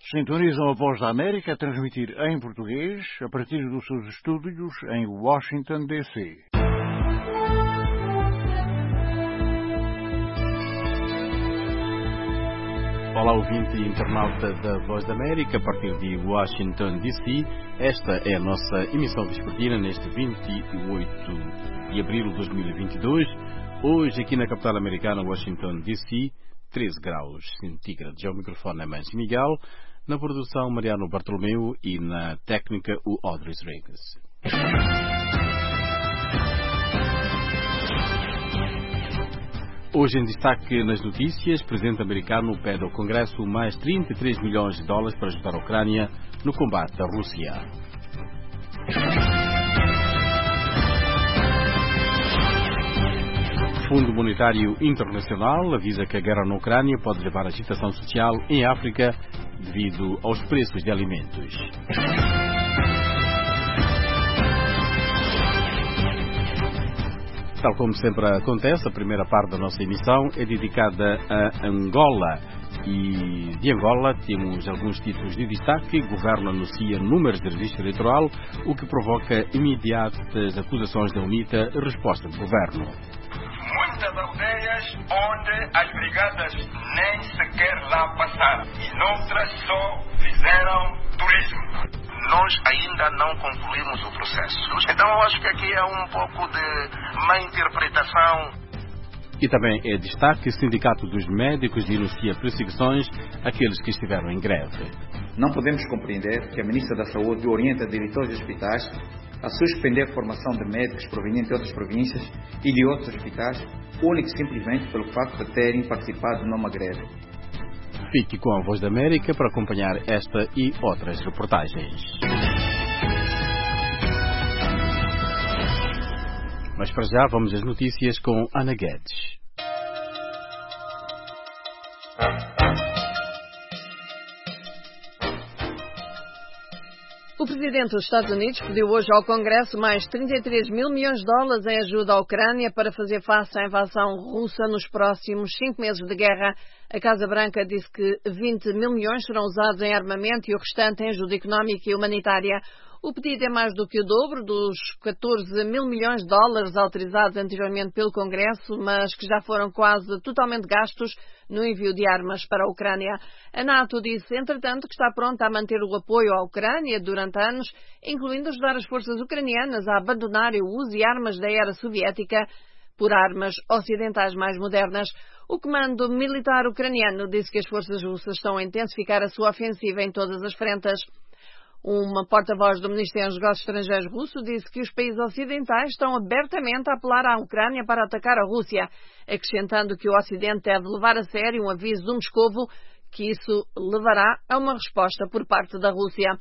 Sintonizam a Voz da América a transmitir em português a partir dos seus estúdios em Washington, D.C. Olá, ouvinte e internauta da Voz da América, a partir de Washington, D.C. Esta é a nossa emissão vespertina neste 28 de abril de 2022. Hoje, aqui na capital americana, Washington, D.C., 13 graus centígrados. Ao microfone é Mansi Miguel, na produção Mariano Bartolomeu e na técnica o Audrey Regas. Hoje em destaque nas notícias, o presidente americano pede ao Congresso mais 33 milhões de dólares para ajudar a Ucrânia no combate à Rússia. O Fundo Monetário Internacional avisa que a guerra na Ucrânia pode levar à agitação social em África devido aos preços de alimentos. Tal como sempre acontece, a primeira parte da nossa emissão é dedicada a Angola. E de Angola temos alguns títulos de destaque. O governo anuncia números de registro eleitoral, o que provoca imediatas acusações da UNITA. Resposta do governo. Muitas aldeias onde as brigadas nem sequer lá passaram e noutras só fizeram turismo. Nós ainda não concluímos o processo. Então eu acho que aqui é um pouco de má interpretação. E também é destaque: o Sindicato dos Médicos denuncia perseguições àqueles que estiveram em greve. Não podemos compreender que a Ministra da Saúde orienta diretores de hospitais a suspender a formação de médicos provenientes de outras províncias e de outros hospitais, único e simplesmente pelo facto de terem participado numa greve. Fique com a Voz da América para acompanhar esta e outras reportagens. Mas para já vamos às notícias com Ana Guedes. O presidente dos Estados Unidos pediu hoje ao Congresso mais 33 mil milhões de dólares em ajuda à Ucrânia para fazer face à invasão russa nos próximos 5 meses de guerra. A Casa Branca disse que 20 mil milhões serão usados em armamento e o restante em ajuda económica e humanitária. O pedido é mais do que o dobro dos 14 mil milhões de dólares autorizados anteriormente pelo Congresso, mas que já foram quase totalmente gastos no envio de armas para a Ucrânia. A NATO disse, entretanto, que está pronta a manter o apoio à Ucrânia durante anos, incluindo ajudar as forças ucranianas a abandonarem o uso de armas da era soviética por armas ocidentais mais modernas. O comando militar ucraniano disse que as forças russas estão a intensificar a sua ofensiva em todas as frentes. Uma porta-voz do Ministério dos Negócios Estrangeiros russo disse que os países ocidentais estão abertamente a apelar à Ucrânia para atacar a Rússia, acrescentando que o Ocidente deve levar a sério um aviso de Moscovo que isso levará a uma resposta por parte da Rússia.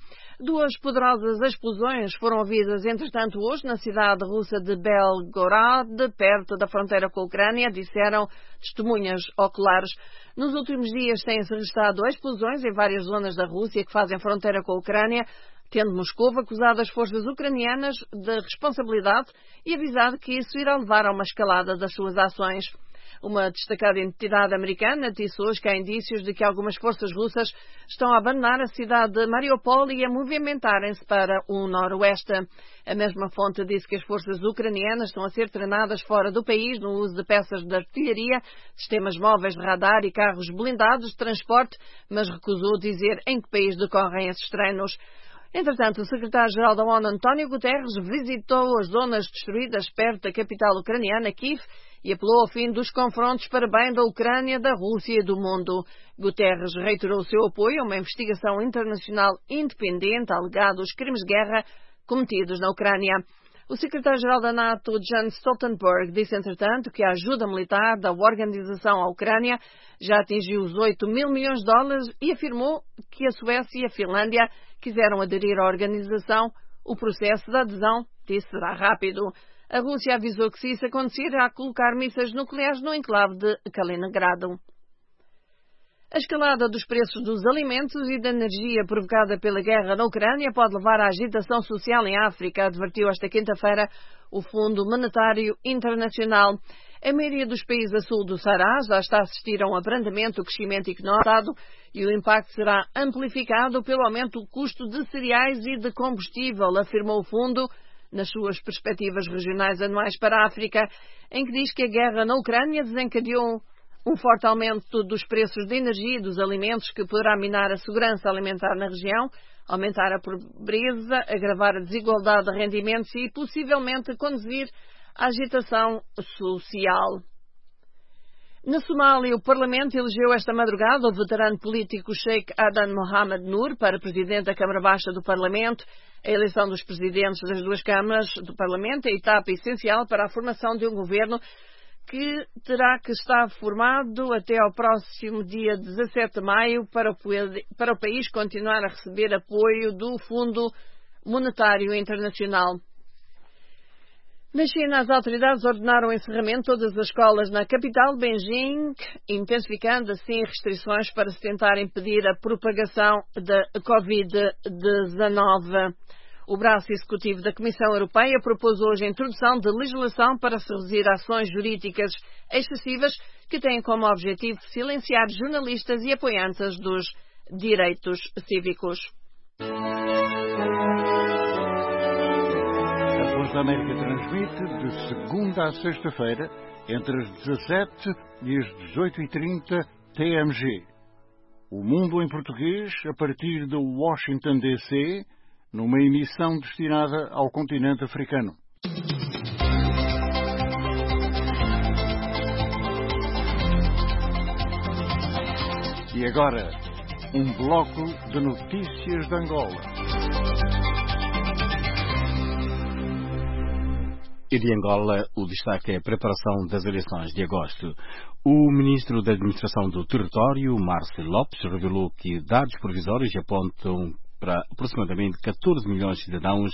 2 poderosas explosões foram ouvidas, entretanto, hoje na cidade russa de Belgorod, perto da fronteira com a Ucrânia, disseram testemunhas oculares. Nos últimos dias têm-se registrado explosões em várias zonas da Rússia que fazem fronteira com a Ucrânia, tendo Moscou acusado as forças ucranianas de responsabilidade e avisado que isso irá levar a uma escalada das suas ações. Uma destacada entidade americana disse hoje que há indícios de que algumas forças russas estão a abandonar a cidade de Mariupol e a movimentarem-se para o noroeste. A mesma fonte disse que as forças ucranianas estão a ser treinadas fora do país no uso de peças de artilharia, sistemas móveis de radar e carros blindados de transporte, mas recusou dizer em que país decorrem esses treinos. Entretanto, o secretário-geral da ONU, António Guterres, visitou as zonas destruídas perto da capital ucraniana, Kiev, e apelou ao fim dos confrontos para bem da Ucrânia, da Rússia e do mundo. Guterres reiterou o seu apoio a uma investigação internacional independente a alegados crimes de guerra cometidos na Ucrânia. O secretário-geral da NATO, Jens Stoltenberg, disse, entretanto, que a ajuda militar da organização à Ucrânia já atingiu os 8 mil milhões de dólares e afirmou que a Suécia e a Finlândia quiseram aderir à organização. O processo de adesão, disse, será rápido. A Rússia avisou que se isso acontecer, irá colocar mísseis nucleares no enclave de Kaliningrado. A escalada dos preços dos alimentos e da energia provocada pela guerra na Ucrânia pode levar à agitação social em África, advertiu esta quinta-feira o Fundo Monetário Internacional. A maioria dos países a sul do Saara já está a assistir a um abrandamento do crescimento económico e o impacto será amplificado pelo aumento do custo de cereais e de combustível, afirmou o Fundo nas suas perspectivas regionais anuais para a África, em que diz que a guerra na Ucrânia desencadeou um forte aumento dos preços de energia e dos alimentos que poderá minar a segurança alimentar na região, aumentar a pobreza, agravar a desigualdade de rendimentos e possivelmente conduzir à agitação social. Na Somália, o Parlamento elegeu esta madrugada o veterano político Sheikh Adan Mohamed Nur para presidente da Câmara Baixa do Parlamento. A eleição dos presidentes das duas câmaras do Parlamento é a etapa essencial para a formação de um governo que terá que estar formado até ao próximo dia 17 de maio para o país continuar a receber apoio do Fundo Monetário Internacional. Na China, as autoridades ordenaram o encerramento de todas as escolas na capital, Beijing, intensificando assim restrições para se tentar impedir a propagação da Covid-19. O braço executivo da Comissão Europeia propôs hoje a introdução de legislação para se reduzir ações jurídicas excessivas que têm como objetivo silenciar jornalistas e apoiantes dos direitos cívicos. A Voz da América transmite de segunda a sexta-feira entre as 17 e as 18h30 TMG. O Mundo em Português a partir de Washington, D.C., numa emissão destinada ao continente africano. E agora, um bloco de notícias de Angola. E de Angola, o destaque é a preparação das eleições de agosto. O ministro da Administração do Território, Márcio Lopes, revelou que dados provisórios apontam para aproximadamente 14 milhões de cidadãos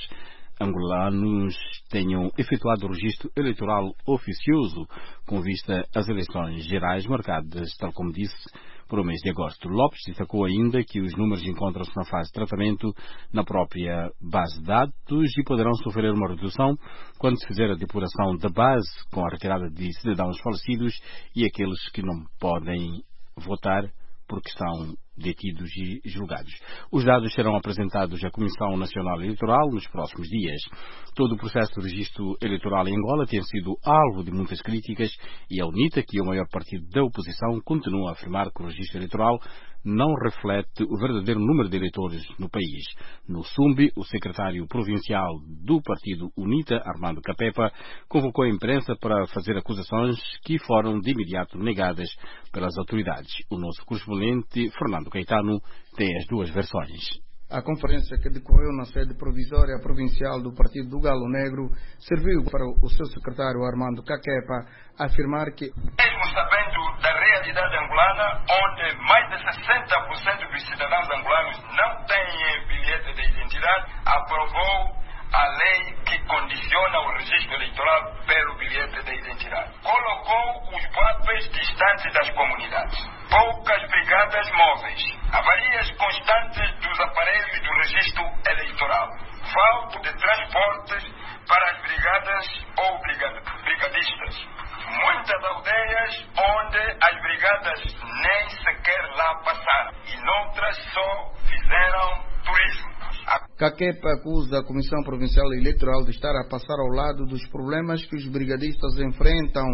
angolanos tenham efetuado o registro eleitoral oficioso com vista às eleições gerais marcadas, tal como disse, para o mês de agosto. Lopes destacou ainda que os números encontram-se na fase de tratamento na própria base de dados e poderão sofrer uma redução quando se fizer a depuração da base com a retirada de cidadãos falecidos e aqueles que não podem votar porque estão detidos e julgados. Os dados serão apresentados à Comissão Nacional Eleitoral nos próximos dias. Todo o processo de registro eleitoral em Angola tem sido alvo de muitas críticas e a UNITA, que é o maior partido da oposição, continua a afirmar que o registro eleitoral não reflete o verdadeiro número de eleitores no país. No Sumbe, o secretário provincial do partido UNITA, Armando Capepa, convocou a imprensa para fazer acusações que foram de imediato negadas pelas autoridades. O nosso correspondente, Fernando Caetano, tem as duas versões. A conferência que decorreu na sede provisória provincial do Partido do Galo Negro serviu para o seu secretário Armando Capepa afirmar que, mesmo sabendo da realidade angolana, onde mais de 60% dos cidadãos angolanos não têm bilhete de identidade, aprovou a lei que condiciona o registro eleitoral pelo bilhete de identidade. Colocou os papéis distantes das comunidades, poucas brigadas móveis, avarias constantes dos aparelhos do registro eleitoral, falta de transportes para as brigadas ou brigadistas, muitas aldeias onde as brigadas nem sequer lá passaram e noutras só fizeram turismo. Capepa acusa a Comissão Provincial Eleitoral de estar a passar ao lado dos problemas que os brigadistas enfrentam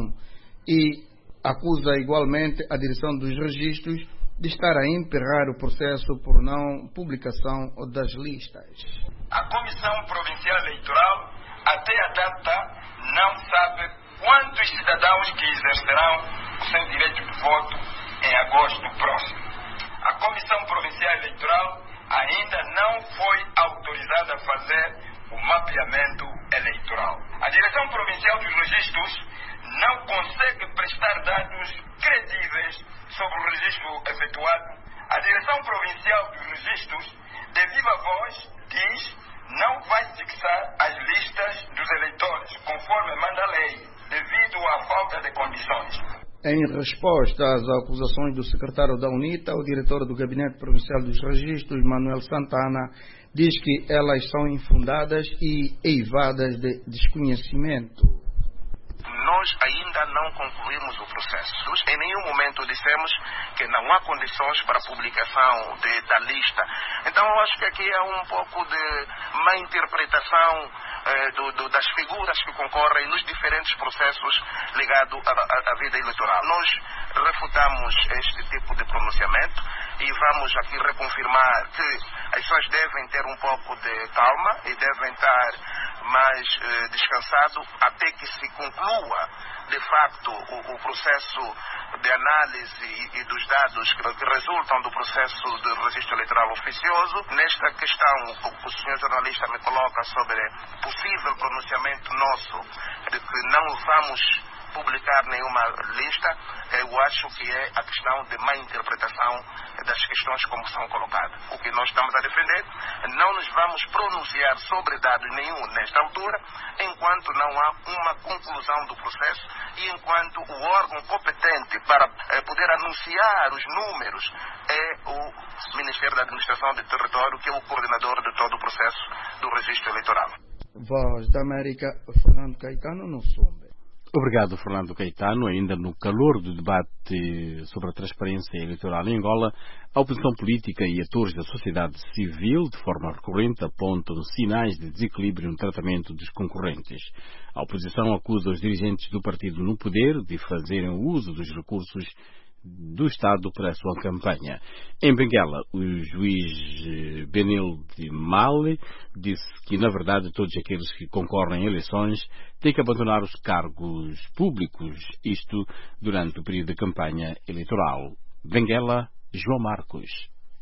e acusa igualmente a direção dos registros de estar a emperrar o processo por não publicação das listas. A Comissão Provincial Eleitoral, até a data, não sabe quantos cidadãos que exercerão o seu direito de voto em agosto próximo. A Comissão Provincial Eleitoral ainda não foi autorizada a fazer o mapeamento eleitoral. A Direção Provincial dos Registros não consegue prestar dados credíveis sobre o registro efetuado. A Direção Provincial dos Registros, de viva voz, diz não vai fixar as listas dos eleitores, conforme manda a lei, devido à falta de condições. Em resposta às acusações do secretário da UNITA, o diretor do Gabinete Provincial dos Registros, Manuel Santana, diz que elas são infundadas e eivadas de desconhecimento. Nós ainda não concluímos o processo. Em nenhum momento dissemos que não há condições para a publicação da lista. Então eu acho que aqui é um pouco de má interpretação das figuras que concorrem nos diferentes processos ligados à vida eleitoral. Nós refutamos este tipo de pronunciamento e vamos aqui reconfirmar que as pessoas devem ter um pouco de calma e devem estar mais descansado até que se conclua de facto o processo de análise e dos dados que resultam do processo de registro eleitoral oficioso. Nesta questão, o senhor jornalista me coloca sobre possível pronunciamento nosso de que não vamos publicar nenhuma lista, eu acho que é a questão de má interpretação das questões como são colocadas. O que nós estamos a defender, não nos vamos pronunciar sobre dado nenhum nesta altura, enquanto não há uma conclusão do processo e enquanto o órgão competente para poder anunciar os números é o Ministério da Administração do Território, que é o coordenador de todo o processo do registro eleitoral. Voz da América, Fernando Caetano, no Sombe. Obrigado, Fernando Caetano. Ainda no calor do debate sobre a transparência eleitoral em Angola, a oposição política e atores da sociedade civil, de forma recorrente, apontam sinais de desequilíbrio no tratamento dos concorrentes. A oposição acusa os dirigentes do partido no poder de fazerem uso dos recursos do Estado para a sua campanha. Em Benguela, o juiz Benil de Male disse que, na verdade, todos aqueles que concorrem a eleições têm que abandonar os cargos públicos, isto durante o período de campanha eleitoral. Benguela, João Marcos.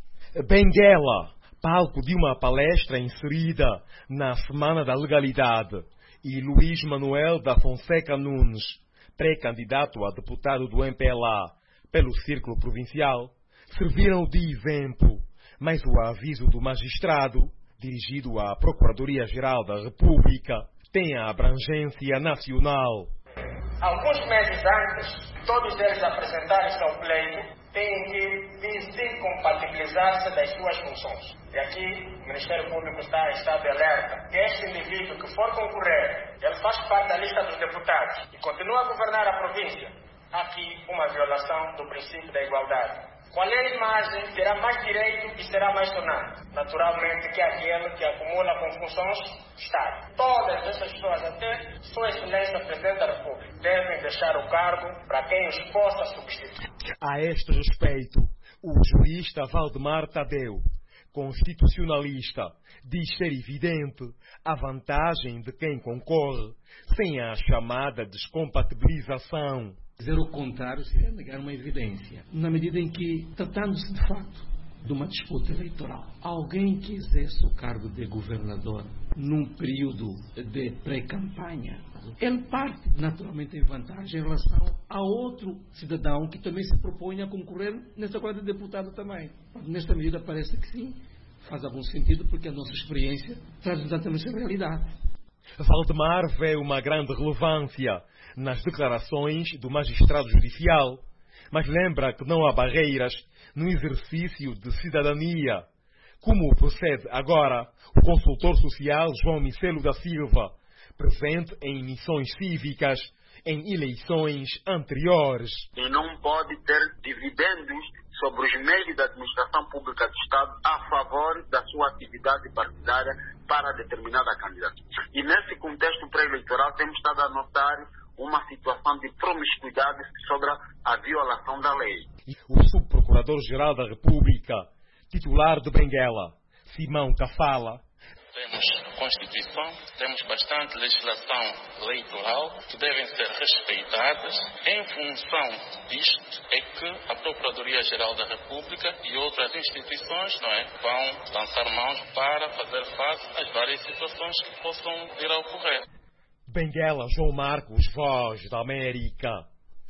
Benguela, palco de uma palestra inserida na Semana da Legalidade, e Luís Manuel da Fonseca Nunes, pré-candidato a deputado do MPLA, pelo Círculo Provincial, serviram de exemplo, mas o aviso do magistrado, dirigido à Procuradoria-Geral da República, tem a abrangência nacional. Alguns meses antes, todos eles apresentarem-se ao pleito, têm que desincompatibilizar-se das suas funções. E aqui o Ministério Público está em estado de alerta que este indivíduo que for concorrer, ele faz parte da lista dos deputados e continua a governar a província. Aqui uma violação do princípio da igualdade. Qual é a imagem terá mais direito e será mais sonante? Naturalmente que aquele que acumula com funções Estado. Todas essas pessoas, até Sua Excelência Presidente da República, devem deixar o cargo para quem os possa substituir. A este respeito, o jurista Valdemar Tadeu, constitucionalista, diz ser evidente a vantagem de quem concorre sem a chamada descompatibilização. Dizer o contrário seria negar uma evidência, na medida em que, tratando-se de facto de uma disputa eleitoral, alguém que exerce o cargo de governador num período de pré-campanha, ele parte naturalmente em vantagem em relação a outro cidadão que também se propõe a concorrer nessa coisa de deputado também. Nesta medida parece que sim, faz algum sentido, porque a nossa experiência traz exatamente essa realidade. Valdemar vê uma grande relevância nas declarações do magistrado judicial, mas lembra que não há barreiras no exercício de cidadania, como procede agora o consultor social João Micelo da Silva, presente em missões cívicas em eleições anteriores. E não pode ter dividendos sobre os meios da administração pública do Estado a favor da sua atividade partidária para determinada candidatura. E nesse contexto pré-eleitoral temos estado a notar uma situação de promiscuidade sobre a violação da lei. O subprocurador-geral da República, titular de Benguela, Simão Cafala, temos Constituição, temos bastante legislação eleitoral que devem ser respeitadas. Em função disto é que a Procuradoria-Geral da República e outras instituições vão lançar mãos para fazer face às várias situações que possam vir a ocorrer. Benguela, João Marcos, Voz da América.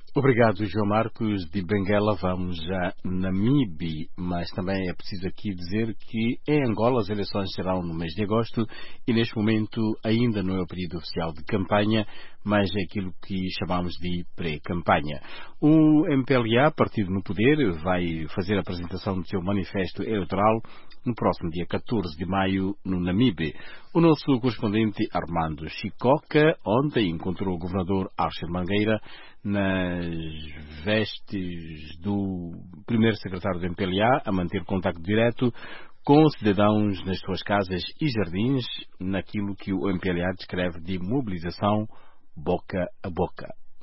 Obrigado, João Marcos. De Benguela vamos a Namibe, mas também é preciso aqui dizer que em Angola as eleições serão no mês de agosto e neste momento ainda não é o período oficial de campanha, mas é aquilo que chamamos de pré-campanha. O MPLA, partido no poder, vai fazer a apresentação do seu manifesto eleitoral no próximo dia 14 de maio no Namibe. O nosso correspondente Armando Chicoca ontem encontrou o governador Archer Mangueira nas vestes do primeiro secretário do MPLA a manter contacto direto com cidadãos nas suas casas e jardins naquilo que o MPLA descreve de mobilização boca a boca.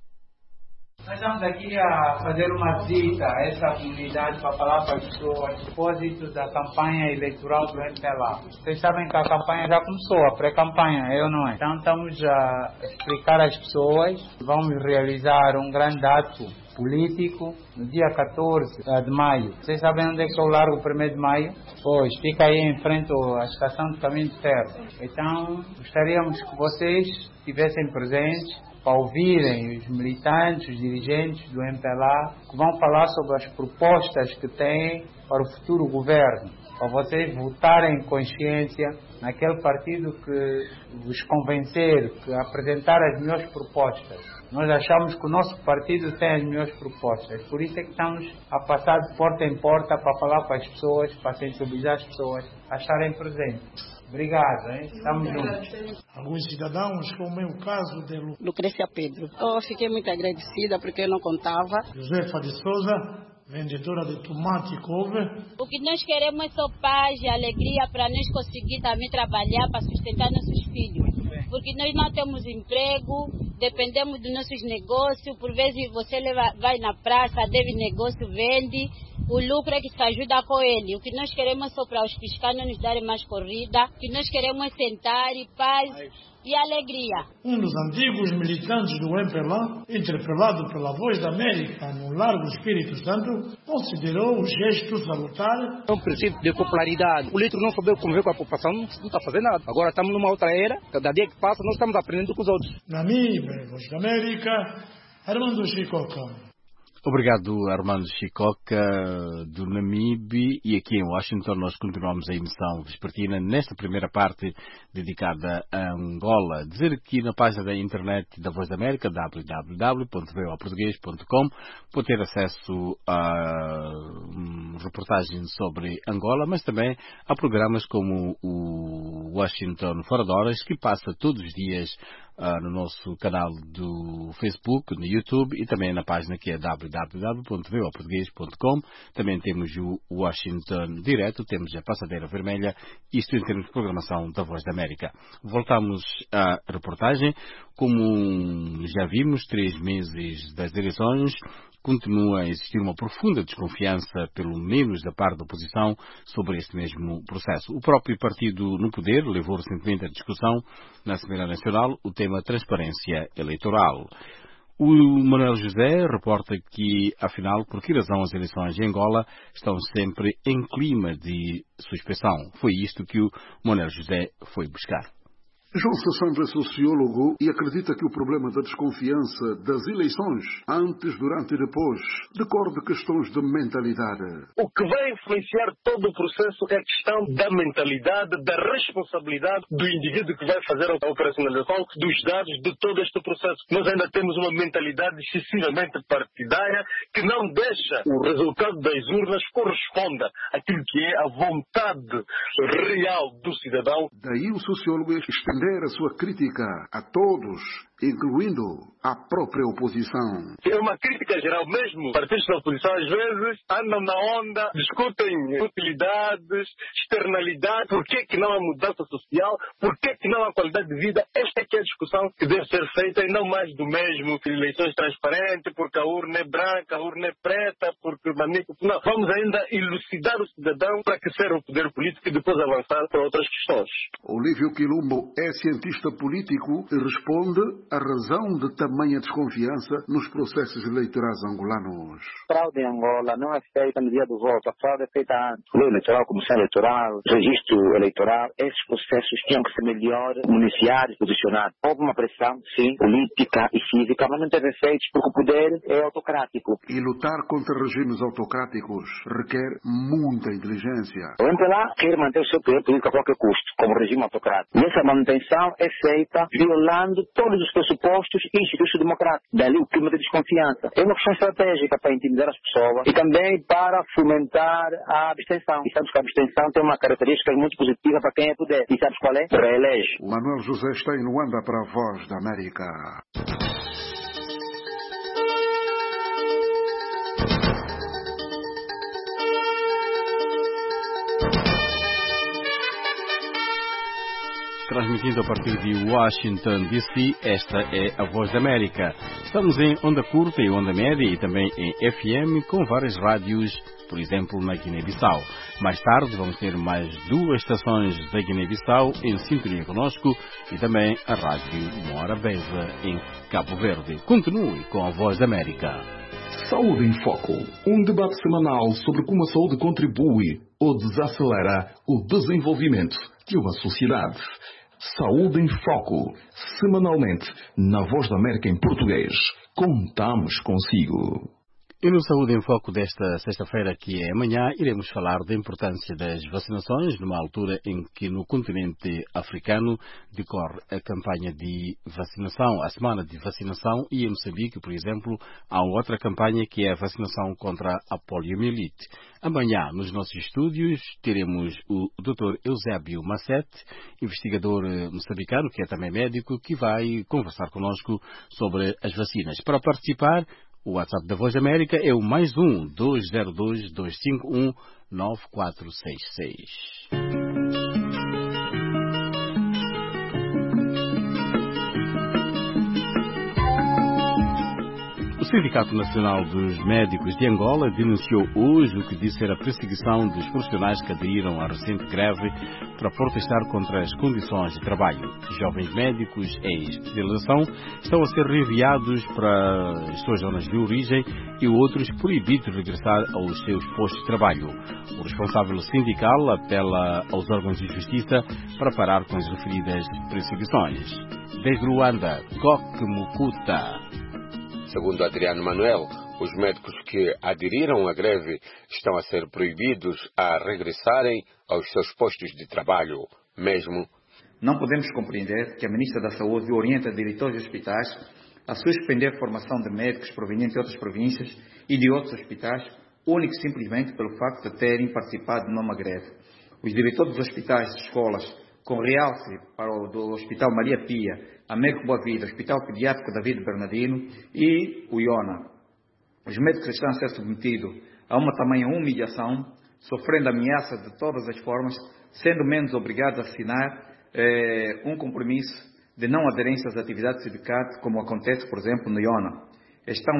Nós estamos aqui a fazer uma visita a essa comunidade para falar para as pessoas a propósito da campanha eleitoral do MPLA. Vocês sabem que a campanha já começou, a pré-campanha, eu não é. Então estamos a explicar às pessoas que vamos realizar um grande ato político no dia 14 de maio. Vocês sabem onde é que eu largo o 1º de maio? Pois, fica aí em frente à estação de caminho de ferro. Então, gostaríamos que vocês estivessem presentes para ouvirem os militantes, os dirigentes do MPLA, que vão falar sobre as propostas que têm para o futuro governo, para vocês votarem em consciência naquele partido que vos convencer, que apresentar as melhores propostas. Nós achamos que o nosso partido tem as melhores propostas, por isso é que estamos a passar de porta em porta para falar para as pessoas, para sensibilizar as pessoas a estarem presentes. Obrigado, hein? Estamos juntos. Alguns cidadãos, como é o caso de Lucrécia Pedro. Eu fiquei muito agradecida porque eu não contava. Josefa de Souza, vendedora de tomate e couve. O que nós queremos é só paz e alegria para nós conseguir também trabalhar para sustentar nossos filhos. Porque nós não temos emprego, dependemos dos nossos negócios. Por vezes você vai na praça, deve negócio, vende. O lucro é que se ajuda com ele. O que nós queremos é só para os fiscais não nos darem mais corrida. O que nós queremos é sentar e paz e alegria. Um dos antigos militantes do MPLA, interpelado pela Voz da América no Largo Espírito Santo, considerou o gesto salutar. É um princípio de popularidade. O político não saber conviver com a população, não está fazendo nada. Agora estamos numa outra era, cada dia que passa nós estamos aprendendo com os outros. Namibe, Voz da América, Armando Chicoca. Obrigado, Armando Chicoca, do Namibe. E aqui em Washington nós continuamos a emissão vespertina nesta primeira parte dedicada a Angola. Dizer aqui na página da internet da Voz da América, www.voaportugues.com, pode ter acesso a reportagens sobre Angola, mas também a programas como o Washington Fora de Horas, que passa todos os dias no nosso canal do Facebook, no YouTube e também na página que é www.voaportugues.com. Também temos o Washington Direto, temos a Passadeira Vermelha, isto em termos de programação da Voz da América. Voltamos à reportagem. Como já vimos, 3 meses das eleições, continua a existir uma profunda desconfiança, pelo menos da parte da oposição, sobre este mesmo processo. O próprio partido no poder levou recentemente à discussão na Assembleia Nacional o tema transparência eleitoral. O Manuel José reporta que, afinal, por que razão as eleições em Angola estão sempre em clima de suspeição? Foi isto que o Manuel José foi buscar. João Sassambra é sociólogo e acredita que o problema da desconfiança das eleições, antes, durante e depois, decorre de questões de mentalidade. O que vai influenciar todo o processo é a questão da mentalidade, da responsabilidade do indivíduo que vai fazer a operacionalização dos dados de todo este processo. Nós ainda temos uma mentalidade excessivamente partidária que não deixa o resultado das urnas corresponda àquilo que é a vontade real do cidadão. Daí o sociólogo estender a sua crítica a todos, incluindo a própria oposição. É uma crítica geral mesmo. Partidos da oposição às vezes andam na onda, discutem utilidades, externalidades, por que não há mudança social, por que não há qualidade de vida. Esta é que é a discussão que deve ser feita e não mais do mesmo. Eleições transparentes, porque a urna é branca, a urna é preta, porque o manico... Não, vamos ainda elucidar o cidadão para que serve o poder político e depois avançar para outras questões. Olívio Quilombo é cientista político e responde a razão de tamanha desconfiança nos processos eleitorais angolanos. A fraude em Angola não é feita no dia do voto, a fraude é feita antes. Lei eleitoral, comissão eleitoral, registro eleitoral, esses processos tinham que ser melhor municiados, posicionados. Houve uma pressão, sim, política e cívica, mas não teve efeitos porque o poder é autocrático. E lutar contra regimes autocráticos requer muita inteligência. O MPLA quer manter o seu poder político a qualquer custo, como regime autocrático. E essa manutenção é feita violando todos os pressupostos e institutos democráticos. Dali o clima de desconfiança. É uma questão estratégica para intimidar as pessoas e também para fomentar a abstenção. E sabes que a abstenção tem uma característica muito positiva para quem é poder. E sabes qual é? Reelege. O Manuel José está em Luanda para a Voz da América. Transmitindo a partir de Washington, D.C., esta é a Voz da América. Estamos em onda curta e onda média e também em FM com várias rádios, por exemplo, na Guiné-Bissau. Mais tarde vamos ter mais 2 estações da Guiné-Bissau em sintonia conosco e também a Rádio Morabeza em Cabo Verde. Continue com a Voz da América. Saúde em Foco, um debate semanal sobre como a saúde contribui ou desacelera o desenvolvimento de uma sociedade. Saúde em Foco, semanalmente, na Voz da América em português. Contamos consigo. E no Saúde em Foco desta sexta-feira, que é amanhã, iremos falar da importância das vacinações, numa altura em que no continente africano decorre a campanha de vacinação, a semana de vacinação, e em Moçambique, por exemplo, há outra campanha que é a vacinação contra a poliomielite. Amanhã, nos nossos estúdios, teremos o Dr. Eusébio Massete, investigador moçambicano, que é também médico, que vai conversar connosco sobre as vacinas. Para participar, o WhatsApp da Voz da América é o +1 202 251 9466. O Sindicato Nacional dos Médicos de Angola denunciou hoje o que disse ser a perseguição dos profissionais que aderiram à recente greve para protestar contra as condições de trabalho. Jovens médicos em especialização estão a ser enviados para as suas zonas de origem e outros proibidos de regressar aos seus postos de trabalho. O responsável sindical apela aos órgãos de justiça para parar com as referidas perseguições. Desde Luanda, Coque Mucuta. Segundo Adriano Manuel, os médicos que aderiram à greve estão a ser proibidos a regressarem aos seus postos de trabalho, mesmo. Não podemos compreender que a Ministra da Saúde orienta diretores de hospitais a suspender a formação de médicos provenientes de outras províncias e de outros hospitais, único e simplesmente pelo facto de terem participado numa greve. Os diretores dos hospitais e escolas, com realce para o do Hospital Maria Pia, Américo Boa Vida, Hospital Pediátrico David Bernardino e o IONA. Os médicos estão a ser submetidos a uma tamanha humilhação, sofrendo ameaça de todas as formas, sendo menos obrigados a assinar um compromisso de não aderência às atividades do sindicato, como acontece, por exemplo, no IONA. Estão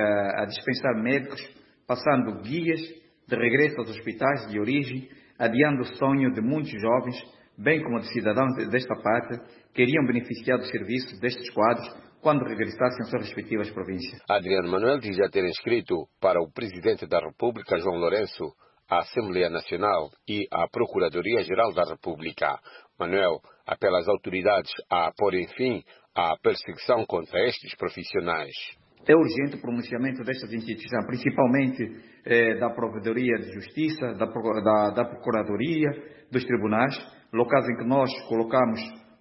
a dispensar médicos, passando guias de regresso aos hospitais de origem, adiando o sonho de muitos jovens, bem como de cidadãos desta parte, que iriam beneficiar dos serviços destes quadros quando regressassem às suas respectivas províncias. Adriano Manuel diz já ter escrito para o Presidente da República, João Lourenço, a Assembleia Nacional e a Procuradoria-Geral da República. Manuel apela às autoridades a porem fim à perseguição contra estes profissionais. É urgente o pronunciamento destas instituições, principalmente da Provedoria de Justiça, da Procuradoria, dos tribunais, locais em que nós colocamos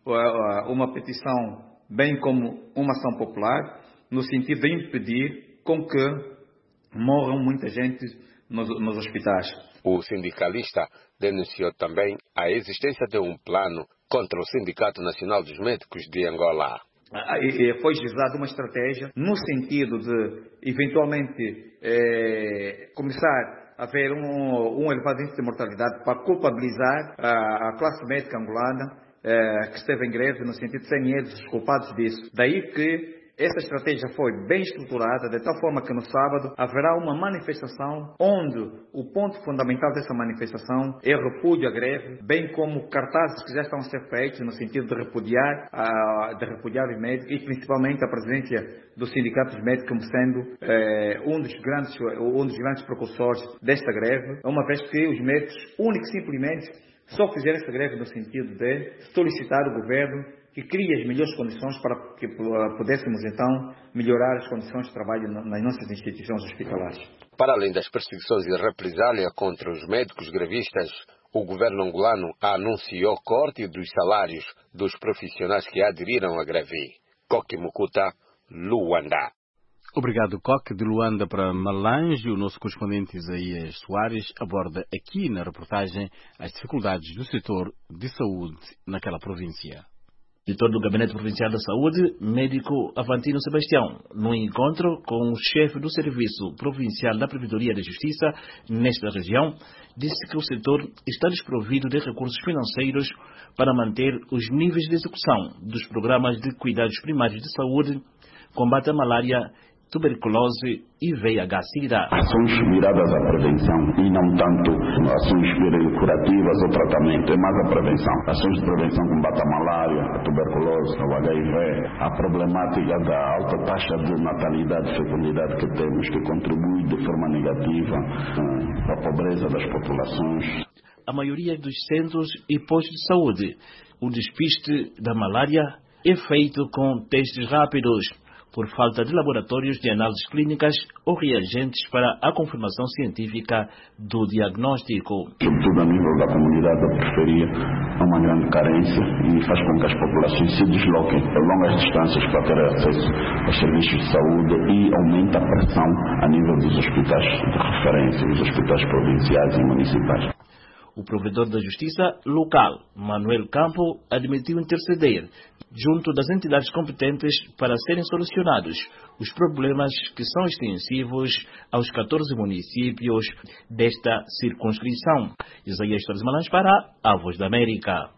uma petição, bem como uma ação popular, no sentido de impedir com que morram muita gente nos hospitais. O sindicalista denunciou também a existência de um plano contra o Sindicato Nacional dos Médicos de Angola. Foi gizada uma estratégia no sentido de, eventualmente, começar a haver um elevado índice de mortalidade para culpabilizar a classe médica angolana que esteve em greve, no sentido de serem eles os culpados disso. Daí que Essa estratégia foi bem estruturada, de tal forma que no sábado haverá uma manifestação onde o ponto fundamental dessa manifestação é o repúdio à greve, bem como cartazes que já estão a ser feitos no sentido de repudiar os médicos e principalmente a presença do Sindicato dos Médicos como sendo um dos grandes precursores desta greve, uma vez que os médicos única e simplesmente só fizeram esta greve no sentido de solicitar ao governo que crie as melhores condições para que pudéssemos então melhorar as condições de trabalho nas nossas instituições hospitalares. Para além das perseguições e represália contra os médicos grevistas, o governo angolano anunciou corte dos salários dos profissionais que aderiram à greve. Coque Mukuta, Luanda. Obrigado, Coque. De Luanda para Malange, o nosso correspondente Isaías Soares aborda aqui na reportagem as dificuldades do setor de saúde naquela província. Diretor do Gabinete Provincial da Saúde, médico Avantino Sebastião, no encontro com o chefe do Serviço Provincial da Provedoria da Justiça nesta região, disse que o setor está desprovido de recursos financeiros para manter os níveis de execução dos programas de cuidados primários de saúde, combate à malária, tuberculose e VIH-Sida. Ações viradas à prevenção e não tanto ações curativas ou tratamento, é mais a prevenção. Ações de prevenção combate à malária, a tuberculose, o HIV, a problemática da alta taxa de natalidade e fecundidade que temos, que contribui de forma negativa para a pobreza das populações. A maioria dos centros e postos de saúde, o despiste da malária é feito com testes rápidos, por falta de laboratórios de análises clínicas ou reagentes para a confirmação científica do diagnóstico. Sobretudo a nível da comunidade da periferia, há uma grande carência e faz com que as populações se desloquem a longas distâncias para ter acesso aos serviços de saúde e aumenta a pressão a nível dos hospitais de referência, os hospitais provinciais e municipais. O provedor da Justiça local, Manuel Campo, admitiu interceder junto das entidades competentes para serem solucionados os problemas que são extensivos aos 14 municípios desta circunscrição. Isaías Torres Malange para a Voz da América.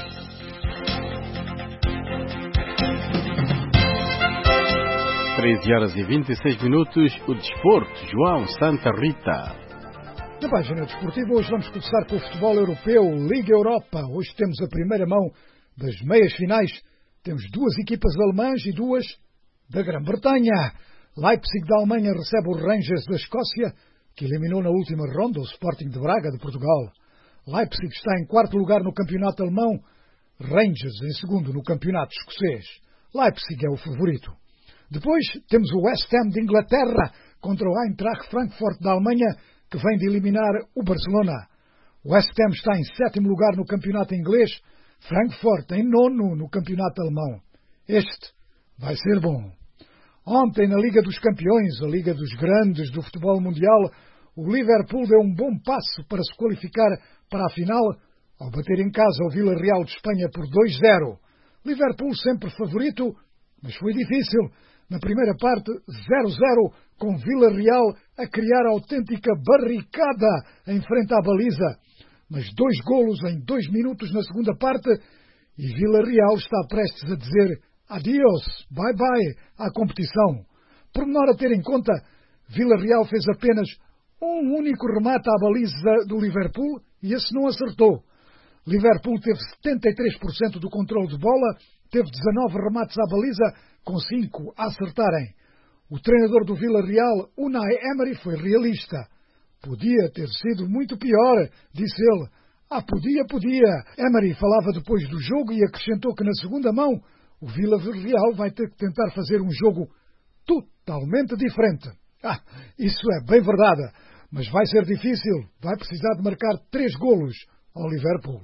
Horas e 26 minutos, o desporto, João Santa Rita. Na página desportiva, hoje vamos começar com o futebol europeu, Liga Europa. Hoje temos a primeira mão das meias finais. Temos duas equipas alemãs e duas da Grã-Bretanha. Leipzig da Alemanha recebe o Rangers da Escócia, que eliminou na última ronda o Sporting de Braga de Portugal. Leipzig está em quarto lugar no campeonato alemão, Rangers em segundo no campeonato escocês. Leipzig é o favorito. Depois temos o West Ham de Inglaterra contra o Eintracht Frankfurt da Alemanha, que vem de eliminar o Barcelona. O West Ham está em sétimo lugar no campeonato inglês, Frankfurt em nono no campeonato alemão. Este vai ser bom. Ontem, na Liga dos Campeões, a Liga dos Grandes do futebol mundial, o Liverpool deu um bom passo para se qualificar para a final, ao bater em casa o Villarreal de Espanha por 2-0. Liverpool sempre favorito, mas foi difícil. Na primeira parte, 0-0, com Villarreal a criar autêntica barricada em frente à baliza. Mas 2 golos em 2 minutos na segunda parte e Villarreal está prestes a dizer adiós, bye-bye à competição. Por menor a ter em conta, Villarreal fez apenas um único remate à baliza do Liverpool e esse não acertou. Liverpool teve 73% do controle de bola, teve 19 remates à baliza, com 5 a acertarem. O treinador do Villarreal, Unai Emery, foi realista. Podia ter sido muito pior, disse ele. Podia. Emery falava depois do jogo e acrescentou que na segunda mão o Villarreal vai ter que tentar fazer um jogo totalmente diferente. Isso é bem verdade, mas vai ser difícil. Vai precisar de marcar 3 golos ao Liverpool.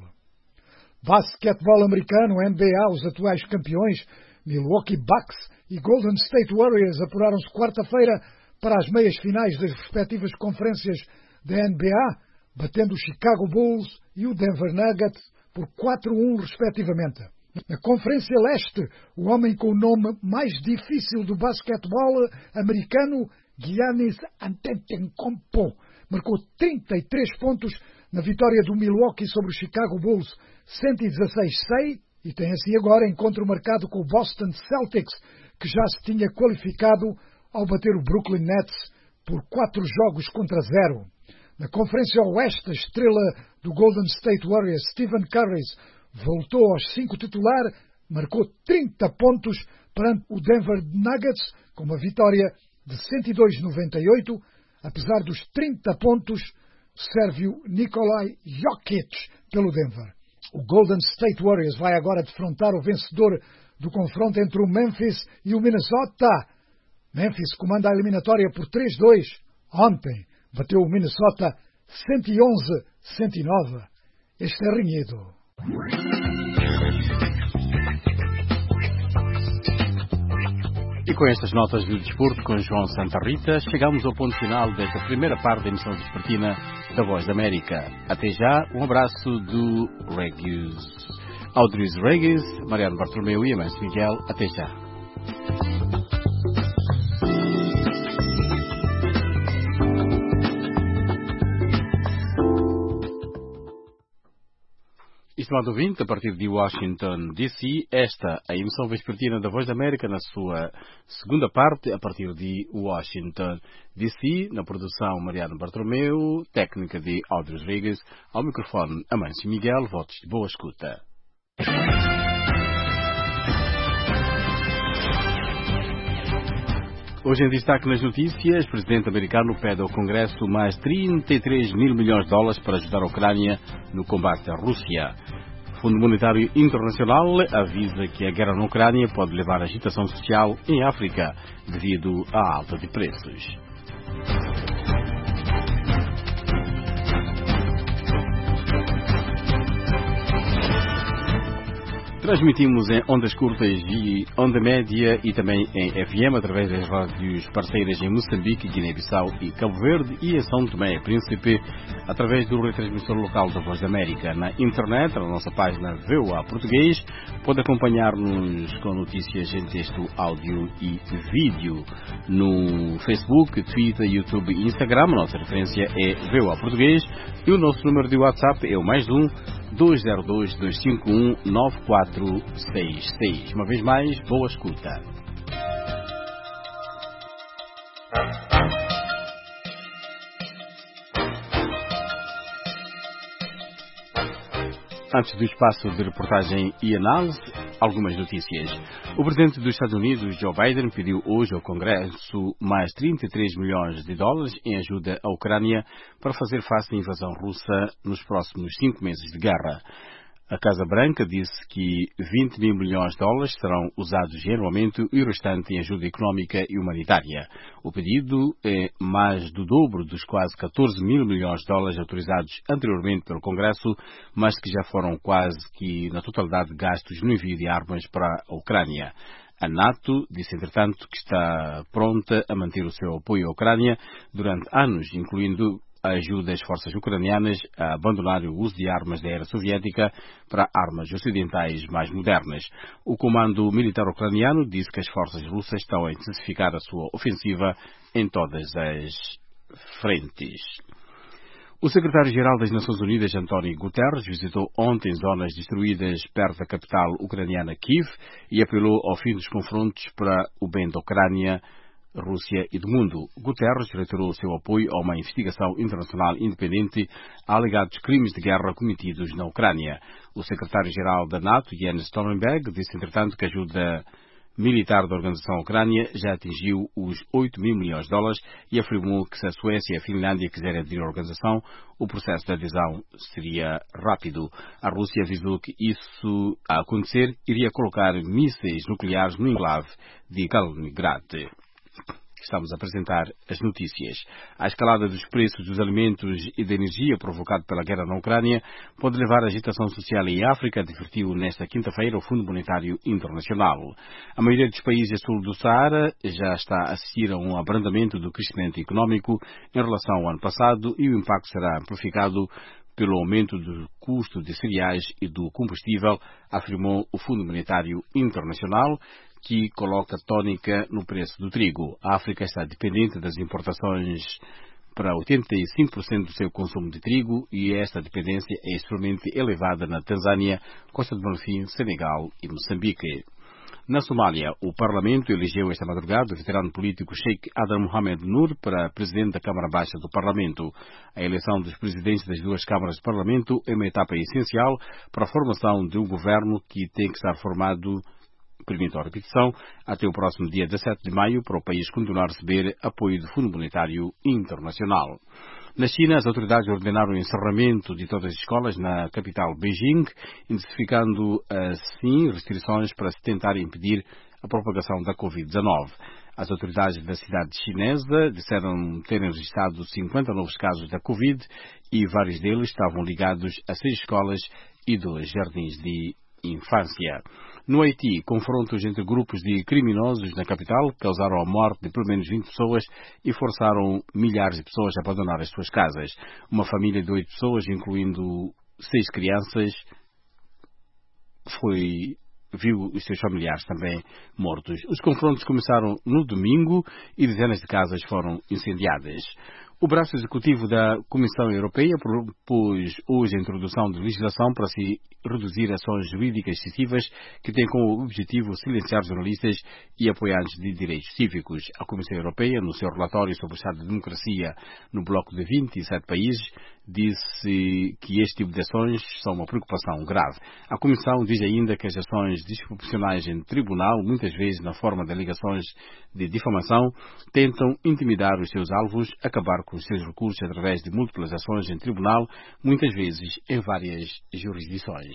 Basquetebol americano, NBA, os atuais campeões, Milwaukee Bucks e Golden State Warriors apuraram-se quarta-feira para as meias finais das respectivas conferências da NBA, batendo o Chicago Bulls e o Denver Nuggets por 4-1 respectivamente. Na Conferência Leste, o homem com o nome mais difícil do basquetebol americano, Giannis Antetokounmpo, marcou 33 pontos na vitória do Milwaukee sobre o Chicago Bulls, 116-100, e tem assim agora encontro marcado com o Boston Celtics, que já se tinha qualificado ao bater o Brooklyn Nets por 4-0. Na Conferência Oeste, a estrela do Golden State Warriors, Stephen Curry, voltou aos 5 titular, marcou 30 pontos perante o Denver Nuggets, com uma vitória de 102-98, apesar dos 30 pontos sérvio Nikolai Jokic pelo Denver. O Golden State Warriors vai agora defrontar o vencedor do confronto entre o Memphis e o Minnesota. Memphis comanda a eliminatória por 3-2. Ontem bateu o Minnesota 111-109. Este é renhido. E com estas notas do desporto com João Santa Rita, chegamos ao ponto final desta primeira parte da emissão vespertina da Voz da América. Até já, um abraço do Audrey Regis, Mariano Bartolomeu e Amâncio Miguel. Até já. Estimado ouvinte, a partir de Washington, D.C., esta é a emissão vespertina da Voz da América na sua segunda parte, a partir de Washington, D.C., na produção Mariano Bartolomeu, técnica de Audrey Rodrigues, ao microfone Amâncio Miguel, votos de boa escuta. Hoje em destaque nas notícias, o presidente americano pede ao Congresso mais 33 mil milhões de dólares para ajudar a Ucrânia no combate à Rússia. O Fundo Monetário Internacional avisa que a guerra na Ucrânia pode levar a agitação social em África devido à alta de preços. Transmitimos em ondas curtas e onda média e também em FM através das rádios parceiras em Moçambique, Guiné-Bissau e Cabo Verde e em São Tomé e Príncipe através do retransmissor local da Voz da América. Na internet, na nossa página VOA Português, pode acompanhar-nos com notícias em texto, áudio e vídeo. No Facebook, Twitter, YouTube e Instagram, a nossa referência é VOA Português e o nosso número de WhatsApp é o +1 202-251-9466. Uma vez mais, boa escuta. Antes do espaço de reportagem e análise, algumas notícias. O presidente dos Estados Unidos, Joe Biden, pediu hoje ao Congresso mais 33 milhões de dólares em ajuda à Ucrânia para fazer face à invasão russa nos próximos 5 meses de guerra. A Casa Branca disse que 20 mil milhões de dólares serão usados em armamento e o restante em ajuda económica e humanitária. O pedido é mais do dobro dos quase 14 mil milhões de dólares autorizados anteriormente pelo Congresso, mas que já foram quase que na totalidade gastos no envio de armas para a Ucrânia. A NATO disse, entretanto, que está pronta a manter o seu apoio à Ucrânia durante anos, incluindo a ajuda às forças ucranianas a abandonar o uso de armas da era soviética para armas ocidentais mais modernas. O comando militar ucraniano disse que as forças russas estão a intensificar a sua ofensiva em todas as frentes. O secretário-geral das Nações Unidas, António Guterres, visitou ontem zonas destruídas perto da capital ucraniana Kiev e apelou ao fim dos confrontos para o bem da Ucrânia, Rússia e do mundo. Guterres reiterou o seu apoio a uma investigação internacional independente a alegados crimes de guerra cometidos na Ucrânia. O secretário-geral da NATO, Jens Stoltenberg, disse, entretanto, que a ajuda militar da organização Ucrânia já atingiu os 8 mil milhões de dólares e afirmou que se a Suécia e a Finlândia quiserem aderir à organização, o processo de adesão seria rápido. A Rússia avisou que isso a acontecer iria colocar mísseis nucleares no enclave de Kaliningrad. Estamos a apresentar as notícias. A escalada dos preços dos alimentos e da energia provocada pela guerra na Ucrânia pode levar à agitação social em África, advertiu nesta quinta-feira o Fundo Monetário Internacional. A maioria dos países a sul do Saara já está a assistir a um abrandamento do crescimento económico em relação ao ano passado e o impacto será amplificado pelo aumento do custo de cereais e do combustível, afirmou o Fundo Monetário Internacional, que coloca tónica no preço do trigo. A África está dependente das importações para 85% do seu consumo de trigo e esta dependência é extremamente elevada na Tanzânia, Costa do Marfim, Senegal e Moçambique. Na Somália, o Parlamento elegeu esta madrugada o veterano político Sheikh Adam Mohamed Nur para presidente da Câmara Baixa do Parlamento. A eleição dos presidentes das duas câmaras do Parlamento é uma etapa essencial para a formação de um governo que tem que estar formado, permito a repetição, até o próximo dia 17 de maio para o país continuar a receber apoio do Fundo Monetário Internacional. Na China, as autoridades ordenaram o encerramento de todas as escolas na capital Beijing, intensificando assim restrições para se tentar impedir a propagação da Covid-19. As autoridades da cidade chinesa disseram terem registrado 50 novos casos da Covid e vários deles estavam ligados a 6 escolas e 2 jardins de infância. No Haiti, confrontos entre grupos de criminosos na capital causaram a morte de pelo menos 20 pessoas e forçaram milhares de pessoas a abandonar as suas casas. Uma família de 8 pessoas, incluindo 6 crianças, viu os seus familiares também mortos. Os confrontos começaram no domingo e dezenas de casas foram incendiadas. O braço executivo da Comissão Europeia propôs hoje a introdução de legislação para se reduzir ações jurídicas excessivas que têm como objetivo silenciar jornalistas e apoiantes de direitos cívicos. A Comissão Europeia, no seu relatório sobre o Estado de Democracia no bloco de 27 países, disse que este tipo de ações são uma preocupação grave. A Comissão diz ainda que as ações desproporcionais em tribunal, muitas vezes na forma de alegações de difamação, tentam intimidar os seus alvos, acabar com os seus recursos através de múltiplas ações em tribunal, muitas vezes em várias jurisdições.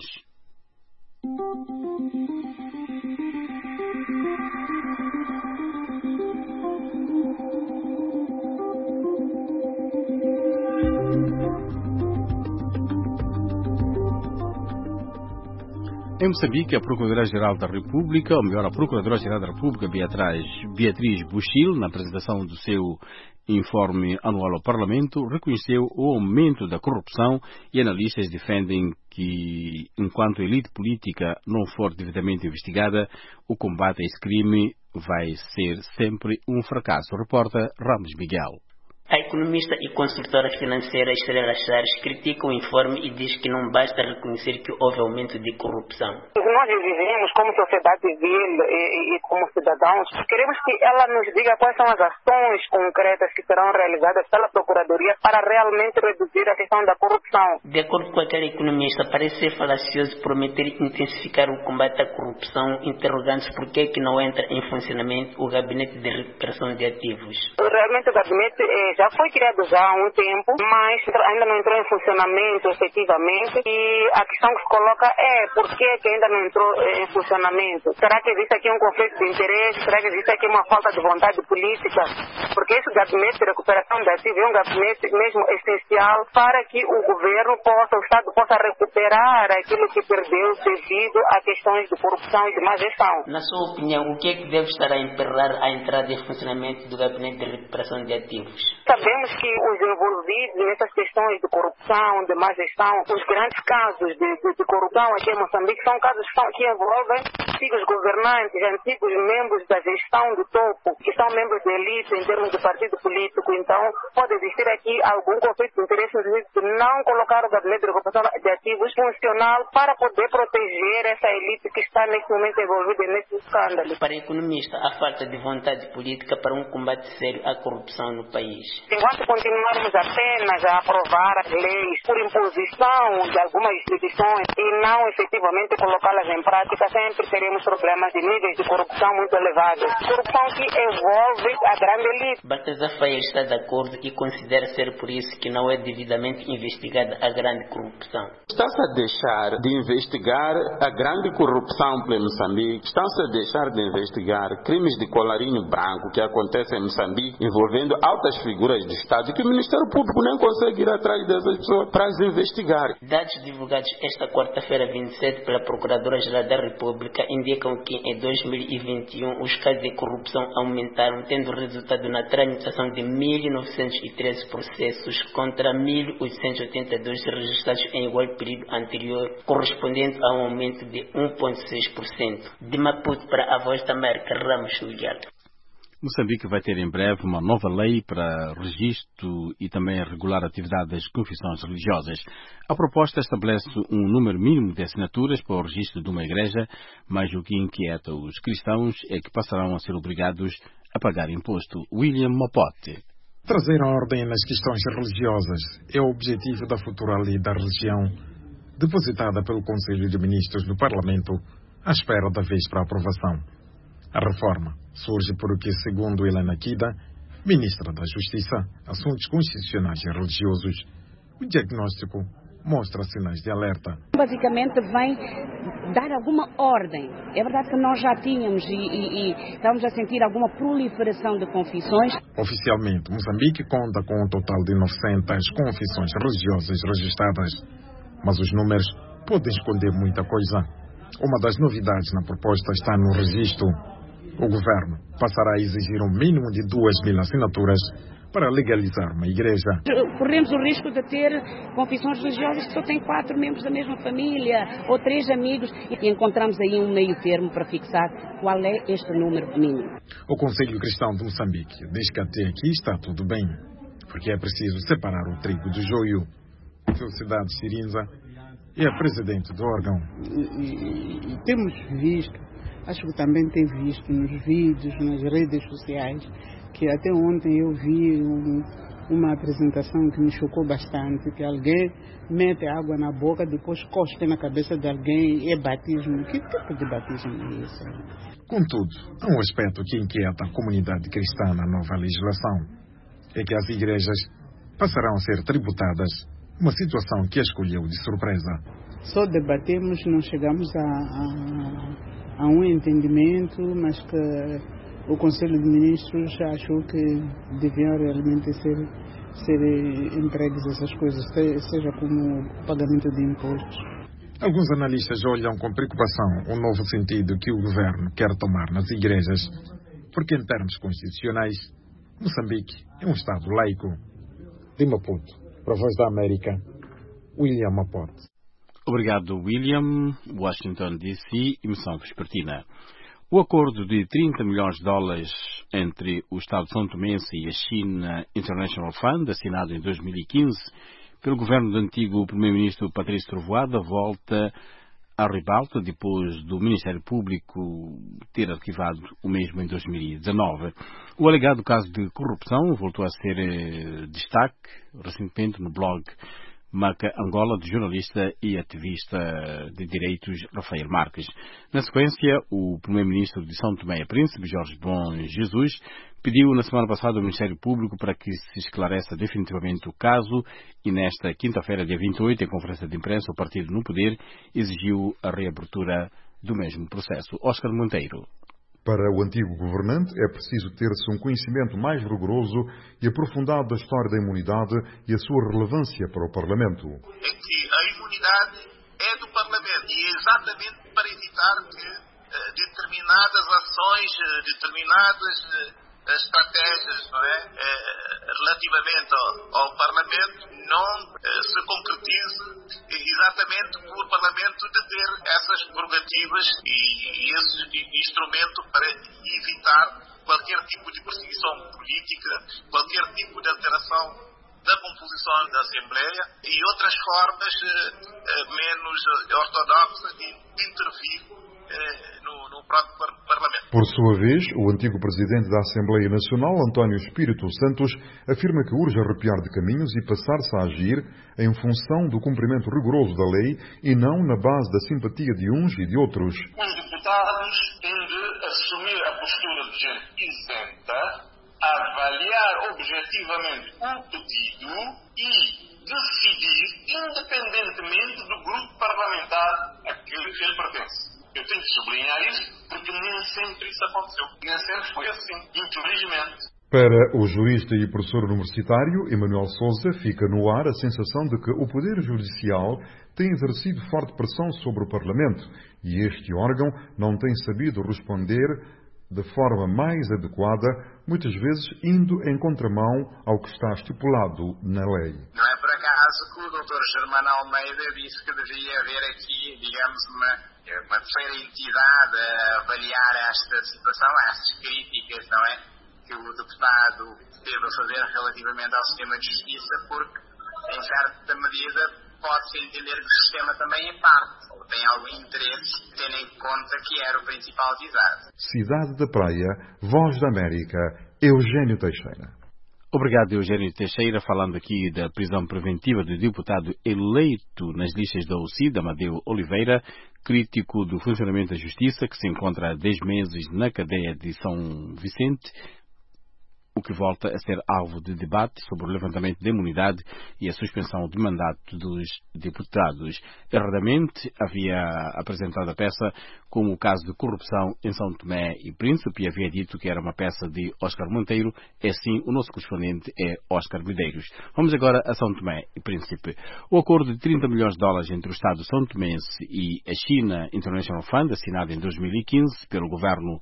Em Moçambique, a Procuradora-Geral da República, ou melhor, a Procuradora-Geral da República, Beatriz Buchil, na apresentação do seu informe anual ao Parlamento, reconheceu o aumento da corrupção e analistas defendem que, enquanto a elite política não for devidamente investigada, o combate a esse crime vai ser sempre um fracasso. Reporta Ramos Miguel. A economista e consultora financeira Estrela Chaves critica o informe e diz que não basta reconhecer que houve aumento de corrupção. Nós exigimos, como sociedade civil e como cidadãos, queremos que ela nos diga quais são as ações concretas que serão realizadas pela Procuradoria para realmente reduzir a questão da corrupção. De acordo com aquela economista, parece ser falacioso prometer intensificar o combate à corrupção, interrogando-se por que não entra em funcionamento o Gabinete de Recuperação de Ativos. Realmente o gabinete já foi criado já há um tempo, mas ainda não entrou em funcionamento efetivamente, e a questão que se coloca é por que ainda não entrou em funcionamento? Será que existe aqui um conflito de interesse? Será que existe aqui uma falta de vontade política? Porque esse gabinete de recuperação de ativos é um gabinete mesmo essencial para que o governo o Estado possa recuperar aquilo que perdeu devido a questões de corrupção e de má gestão. Na sua opinião, o que é que deve estar a emperrar a entrada em funcionamento do gabinete de recuperação de ativos? Sabemos que os envolvidos nessas questões de corrupção, de má gestão, os grandes casos de corrupção aqui em Moçambique são casos que envolvem antigos governantes, antigos membros da gestão do topo, que são membros de elite em termos de partido político. Então, pode existir aqui algum conflito de interesse no sentido de não colocar o gabinete de recuperação de ativos funcional para poder proteger essa elite que está nesse momento envolvida nesse escândalo. Para a economista, há falta de vontade política para um combate sério à corrupção no país. Enquanto continuarmos apenas a aprovar as leis por imposição de algumas instituições e não efetivamente colocá-las em prática, sempre teremos problemas de níveis de corrupção muito elevados. Corrupção que envolve a grande elite. Baltazar Faia está de acordo e considera ser por isso que não é devidamente investigada a grande corrupção. Está-se a deixar de investigar a grande corrupção em Moçambique, está-se a deixar de investigar crimes de colarinho branco que acontecem em Moçambique envolvendo altas figuras do Estado, que o Ministério Público nem consegue ir atrás dessas pessoas para as investigar. Dados divulgados esta quarta-feira 27 pela Procuradora-Geral da República indicam que em 2021 os casos de corrupção aumentaram, tendo resultado na tramitação de 1.913 processos contra 1.882 registrados em igual período anterior, correspondendo a um aumento de 1,6%. De Maputo para a Voz da América, Ramos Miguel. Moçambique vai ter em breve uma nova lei para registro e também regular a atividade das confissões religiosas. A proposta estabelece um número mínimo de assinaturas para o registro de uma igreja, mas o que inquieta os cristãos é que passarão a ser obrigados a pagar imposto. William Mopote. Trazer a ordem nas questões religiosas é o objetivo da futura lei da religião, depositada pelo Conselho de Ministros do Parlamento, à espera da vez para aprovação. A reforma surge porque, segundo Helena Kida, ministra da Justiça, Assuntos Constitucionais e Religiosos, o diagnóstico mostra sinais de alerta. Basicamente vem dar alguma ordem. É verdade que nós já tínhamos e estamos a sentir alguma proliferação de confissões. Oficialmente, Moçambique conta com um total de 900 confissões religiosas registradas, mas os números podem esconder muita coisa. Uma das novidades na proposta está no registro. O governo passará a exigir um mínimo de 2.000 assinaturas para legalizar uma igreja. Corremos o risco de ter confissões religiosas que só têm 4 membros da mesma família ou 3 amigos e encontramos aí um meio termo para fixar qual é este número mínimo. O Conselho Cristão de Moçambique diz que até aqui está tudo bem, porque é preciso separar o trigo do joio. Felicidade Sirinza é a presidente do órgão. E temos visto, acho que também tem visto nos vídeos, nas redes sociais, que até ontem eu vi uma apresentação que me chocou bastante, que alguém mete água na boca, depois cospe na cabeça de alguém, é batismo. Que tipo de batismo é isso? Contudo, há um aspecto que inquieta a comunidade cristã na nova legislação, é que as igrejas passarão a ser tributadas, uma situação que a escolheu de surpresa. Só debatemos, não chegamos a um entendimento, mas que o Conselho de Ministros já achou que deviam realmente ser entregues essas coisas, seja como pagamento de impostos. Alguns analistas olham com preocupação o novo sentido que o governo quer tomar nas igrejas, porque em termos constitucionais, Moçambique é um Estado laico. De Maputo, para a Voz da América, William Mapote. Obrigado, William. Washington, D.C., emissão vespertina. O acordo de 30 milhões de dólares entre o Estado São Tomense e a China International Fund, assinado em 2015 pelo governo do antigo primeiro-ministro Patrício Trovoada, volta à ribalta depois do Ministério Público ter arquivado o mesmo em 2019. O alegado caso de corrupção voltou a ser destaque recentemente no blog Maca Angola, do jornalista e ativista de direitos Rafael Marques. Na sequência, o primeiro-ministro de São Tomé e Príncipe, Jorge Bom Jesus, pediu na semana passada ao Ministério Público para que se esclareça definitivamente o caso e nesta quinta-feira, dia 28, em conferência de imprensa, o partido no poder exigiu a reabertura do mesmo processo. Óscar Monteiro. Para o antigo governante, é preciso ter-se um conhecimento mais rigoroso e aprofundado da história da imunidade e a sua relevância para o Parlamento. É que a imunidade é do Parlamento e é exatamente para evitar que determinadas ações, determinadas estratégias, não é, relativamente ao Parlamento não se concretize exatamente por o Parlamento de ter essas prerrogativas e esse instrumento para evitar qualquer tipo de perseguição política, qualquer tipo de alteração da composição da Assembleia e outras formas menos ortodoxas de intervir no próprio Parlamento. Por sua vez, o antigo presidente da Assembleia Nacional, António Espírito Santos, afirma que urge arrepiar de caminhos e passar-se a agir em função do cumprimento rigoroso da lei e não na base da simpatia de uns e de outros. Os deputados têm de assumir a postura de gente isenta, avaliar objetivamente o pedido e decidir independentemente do grupo parlamentar a que ele pertence. Eu tenho que sublinhar isso porque nem sempre isso aconteceu. Nem sempre foi assim, infelizmente. Para o jurista e professor universitário Emanuel Sousa, fica no ar a sensação de que o Poder Judicial tem exercido forte pressão sobre o Parlamento e este órgão não tem sabido responder de forma mais adequada, muitas vezes indo em contramão ao que está estipulado na lei. Não é por acaso que o Dr. Germano Almeida disse que devia haver aqui, digamos, uma terceira entidade a avaliar esta situação, essas críticas, não é? que o deputado teve a fazer relativamente ao sistema de justiça, porque, em certa medida, pode-se entender que o sistema também, em parte, ou tem algum interesse, tendo em conta que era o principal visado. Cidade da Praia, Voz da América, Eugênio Teixeira. Obrigado, Eugênio Teixeira, falando aqui da prisão preventiva do deputado eleito nas listas da UCID, Amadeu Oliveira, crítico do funcionamento da Justiça, que se encontra há 10 meses na cadeia de São Vicente, o que volta a ser alvo de debate sobre o levantamento de imunidade e a suspensão de mandato dos deputados. Erradamente, havia apresentado a peça como o caso de corrupção em São Tomé e Príncipe e havia dito que era uma peça de Oscar Monteiro. É sim, o nosso correspondente é Oscar Medeiros. Vamos agora a São Tomé e Príncipe. O acordo de $30 milhões entre o Estado são tomense e a China International Fund, assinado em 2015 pelo governo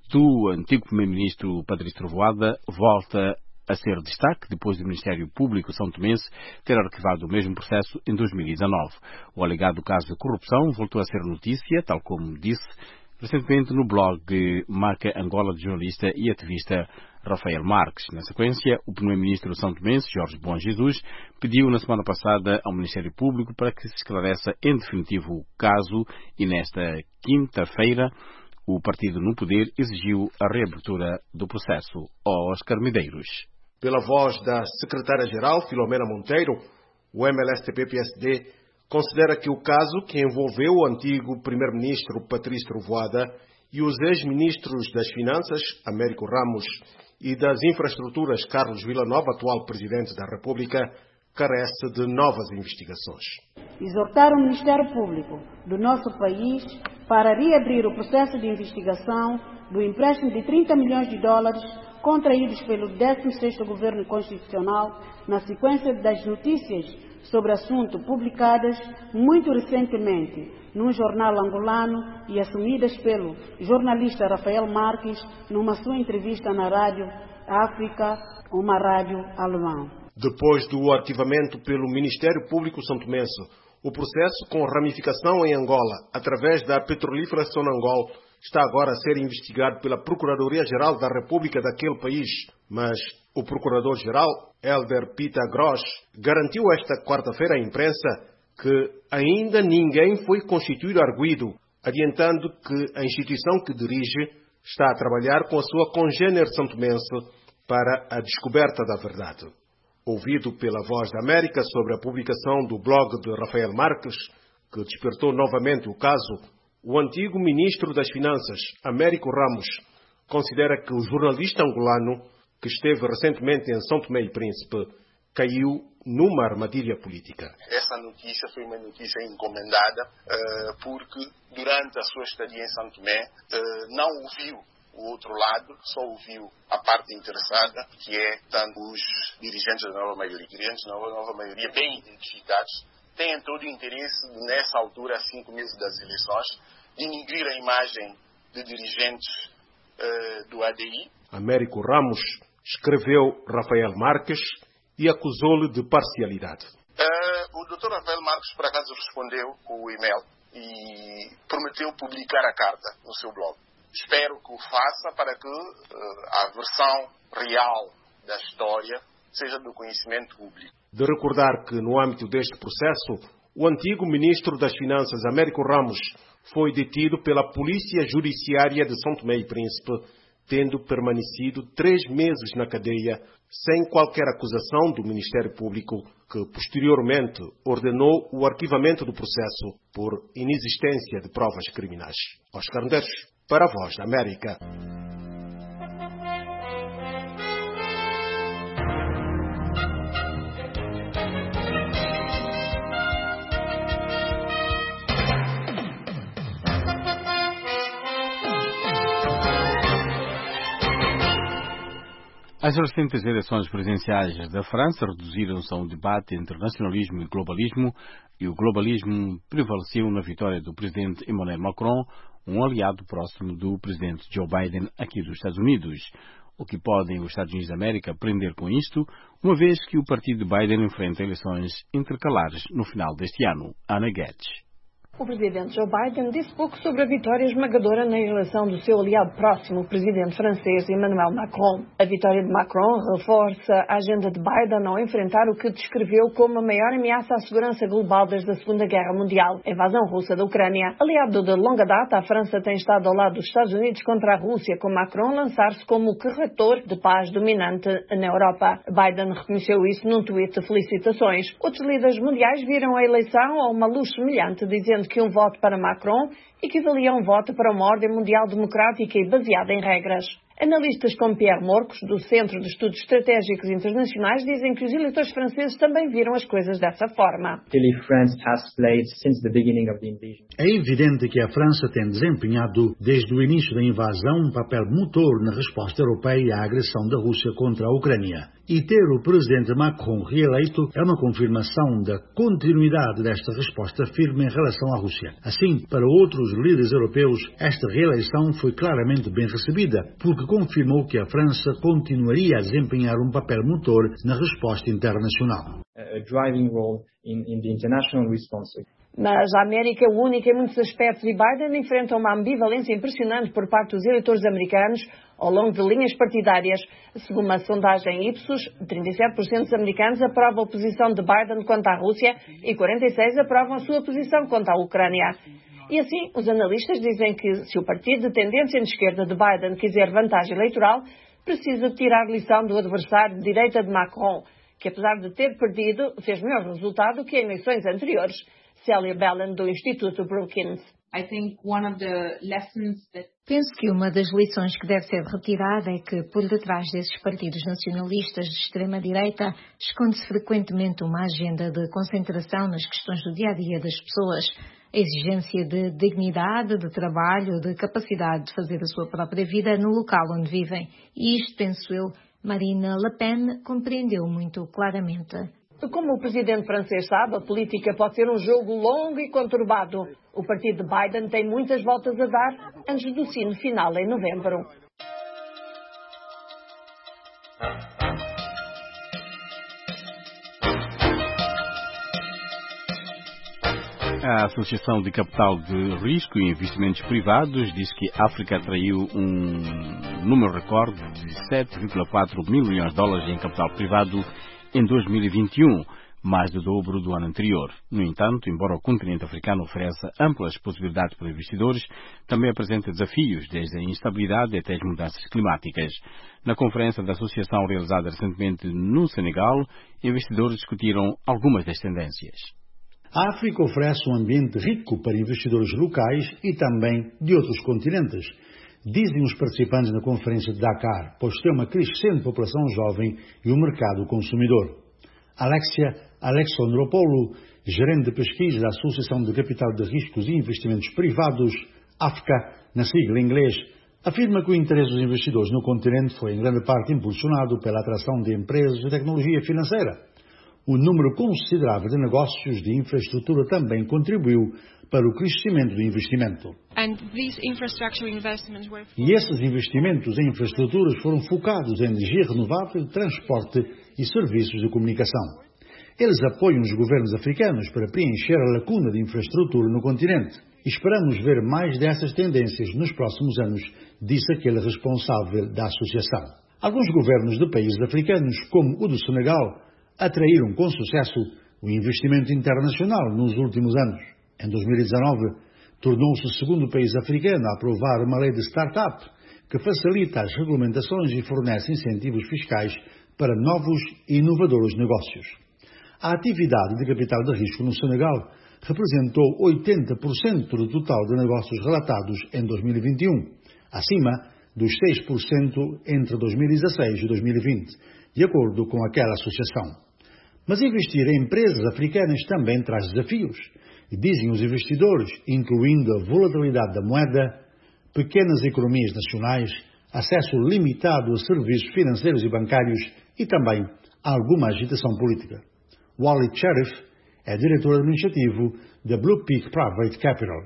do antigo primeiro-ministro Patrício Trovoada, volta a ser destaque depois do Ministério Público São Tomense ter arquivado o mesmo processo em 2019. O alegado caso de corrupção voltou a ser notícia, tal como disse recentemente no blog Marca Angola do jornalista e ativista Rafael Marques. Na sequência, o primeiro-ministro São Tomense, Jorge Bom Jesus, pediu na semana passada ao Ministério Público para que se esclareça em definitivo o caso e nesta quinta-feira o partido no poder exigiu a reabertura do processo. Oscar Medeiros. Pela voz da secretária-geral, Filomena Monteiro, o MLSTP-PSD considera que o caso que envolveu o antigo primeiro-ministro Patrício Trovoada e os ex-ministros das Finanças, Américo Ramos, e das Infraestruturas, Carlos Villanova, atual presidente da República, carece de novas investigações. Exortar o Ministério Público do nosso país para reabrir o processo de investigação do empréstimo de $30 milhões contraídos pelo 16º Governo Constitucional na sequência das notícias sobre o assunto publicadas muito recentemente num jornal angolano e assumidas pelo jornalista Rafael Marques numa sua entrevista na Rádio África, uma rádio alemã. Depois do arquivamento pelo Ministério Público santomense, o processo com ramificação em Angola, através da Petrolífera Sonangol, está agora a ser investigado pela Procuradoria-Geral da República daquele país. Mas o Procurador-Geral, Helder Pita Gross, garantiu esta quarta-feira à imprensa que ainda ninguém foi constituído arguido, adiantando que a instituição que dirige está a trabalhar com a sua congênere santomense para a descoberta da verdade. Ouvido pela Voz da América sobre a publicação do blog de Rafael Marques, que despertou novamente o caso, o antigo ministro das Finanças, Américo Ramos, considera que o jornalista angolano, que esteve recentemente em São Tomé e Príncipe, caiu numa armadilha política. Essa notícia foi uma notícia encomendada porque durante a sua estadia em São Tomé não ouviu o outro lado, só ouviu a parte interessada, que é tanto os dirigentes da nova maioria. Dirigentes da nova maioria bem identificados têm todo o interesse, nessa altura, a 5 meses das eleições, de denigrir a imagem de dirigentes do ADI. Américo Ramos escreveu Rafael Marques e acusou-lhe de parcialidade. O Dr. Rafael Marques, por acaso, respondeu com o e-mail e prometeu publicar a carta no seu blog. Espero que o faça para que a versão real da história seja do conhecimento público. De recordar que, no âmbito deste processo, o antigo ministro das Finanças, Américo Ramos, foi detido pela Polícia Judiciária de São Tomé e Príncipe, tendo permanecido 3 meses na cadeia, sem qualquer acusação do Ministério Público, que posteriormente ordenou o arquivamento do processo por inexistência de provas criminais. Oscar Medeiros, para a Voz da América. As recentes eleições presidenciais da França reduziram-se a um debate entre nacionalismo e o globalismo prevaleceu na vitória do presidente Emmanuel Macron, um aliado próximo do presidente Joe Biden aqui dos Estados Unidos. O que podem os Estados Unidos da América aprender com isto, uma vez que o partido de Biden enfrenta eleições intercalares no final deste ano. Ana Guedes. O presidente Joe Biden disse pouco sobre a vitória esmagadora na eleição do seu aliado próximo, o presidente francês Emmanuel Macron. A vitória de Macron reforça a agenda de Biden ao enfrentar o que descreveu como a maior ameaça à segurança global desde a Segunda Guerra Mundial, a invasão russa da Ucrânia. Aliado de longa data, a França tem estado ao lado dos Estados Unidos contra a Rússia, com Macron lançar-se como o corretor de paz dominante na Europa. Biden reconheceu isso num tweet de felicitações. Outros líderes mundiais viram a eleição a uma luz semelhante, dizendo que um voto para Macron equivalia a um voto para uma ordem mundial democrática e baseada em regras. Analistas como Pierre Morcos, do Centro de Estudos Estratégicos Internacionais, dizem que os eleitores franceses também viram as coisas dessa forma. É evidente que a França tem desempenhado, desde o início da invasão, um papel motor na resposta europeia à agressão da Rússia contra a Ucrânia. E ter o presidente Macron reeleito é uma confirmação da continuidade desta resposta firme em relação à Rússia. Assim, para outros líderes europeus, esta reeleição foi claramente bem recebida, porque confirmou que a França continuaria a desempenhar um papel motor na resposta internacional. Mas a América é única em muitos aspectos e Biden enfrenta uma ambivalência impressionante por parte dos eleitores americanos ao longo de linhas partidárias. Segundo uma sondagem Ipsos, 37% dos americanos aprovam a posição de Biden quanto à Rússia e 46% aprovam a sua posição quanto à Ucrânia. E assim, os analistas dizem que se o partido de tendência de esquerda de Biden quiser vantagem eleitoral, precisa tirar lição do adversário de direita de Macron, que apesar de ter perdido, fez melhor resultado que em eleições anteriores. Celia Bellin, do Instituto Brookings. Penso que uma das lições que deve ser retirada é que, por detrás desses partidos nacionalistas de extrema-direita, esconde-se frequentemente uma agenda de concentração nas questões do dia-a-dia das pessoas, a exigência de dignidade, de trabalho, de capacidade de fazer a sua própria vida no local onde vivem. E isto, penso eu, Marine Le Pen compreendeu muito claramente. Como o presidente francês sabe, a política pode ser um jogo longo e conturbado. O partido de Biden tem muitas voltas a dar antes do sino final em novembro. A Associação de Capital de Risco e Investimentos Privados diz que a África atraiu um número recorde de 7,4 mil milhões de dólares em capital privado em 2021, mais do dobro do ano anterior. No entanto, embora o continente africano ofereça amplas possibilidades para investidores, também apresenta desafios, desde a instabilidade até as mudanças climáticas. Na conferência da associação realizada recentemente no Senegal, investidores discutiram algumas das tendências. A África oferece um ambiente rico para investidores locais e também de outros continentes, dizem os participantes na conferência de Dakar, pois tem uma crescente população jovem e um mercado consumidor. Alexia Alexandropoulou, gerente de pesquisa da Associação de Capital de Riscos e Investimentos Privados, AFCA, na sigla em inglês, afirma que o interesse dos investidores no continente foi em grande parte impulsionado pela atração de empresas de tecnologia financeira. O número considerável de negócios de infraestrutura também contribuiu para o crescimento do investimento. E esses investimentos em infraestruturas foram focados em energia renovável, transporte e serviços de comunicação. Eles apoiam os governos africanos para preencher a lacuna de infraestrutura no continente. Esperamos ver mais dessas tendências nos próximos anos, disse aquele responsável da associação. Alguns governos de países africanos, como o do Senegal, atraíram com sucesso o investimento internacional nos últimos anos. Em 2019, tornou-se o segundo país africano a aprovar uma lei de start-up que facilita as regulamentações e fornece incentivos fiscais para novos e inovadores negócios. A atividade de capital de risco no Senegal representou 80% do total de negócios relatados em 2021, acima dos 6% entre 2016 e 2020, de acordo com aquela associação. Mas investir em empresas africanas também traz desafios, dizem os investidores, incluindo a volatilidade da moeda, pequenas economias nacionais, acesso limitado a serviços financeiros e bancários e também alguma agitação política. Wally Sheriff é diretor administrativo da Blue Peak Private Capital.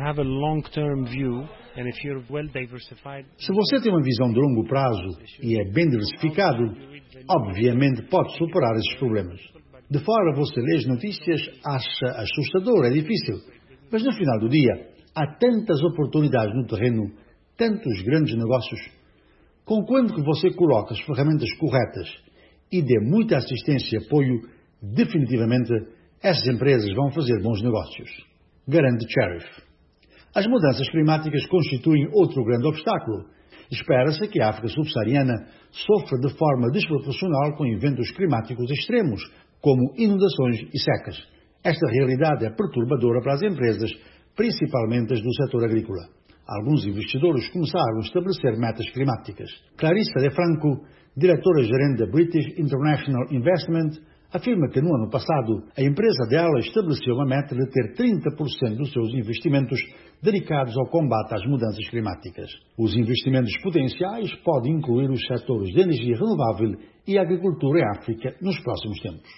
Se você tem uma visão de longo prazo e é bem diversificado, obviamente pode superar esses problemas. De fora você lê as notícias, acha assustador, é difícil. Mas no final do dia, há tantas oportunidades no terreno, tantos grandes negócios. Conquanto que você coloque as ferramentas corretas e dê muita assistência e apoio, definitivamente essas empresas vão fazer bons negócios. Garante Sheriff. As mudanças climáticas constituem outro grande obstáculo. Espera-se que a África subsaariana sofra de forma desproporcional com eventos climáticos extremos, como inundações e secas. Esta realidade é perturbadora para as empresas, principalmente as do setor agrícola. Alguns investidores começaram a estabelecer metas climáticas. Clarissa De Franco, diretora-gerente da British International Investment, afirma que no ano passado a empresa dela estabeleceu uma meta de ter 30% dos seus investimentos dedicados ao combate às mudanças climáticas. Os investimentos potenciais podem incluir os setores de energia renovável e agricultura em África nos próximos tempos.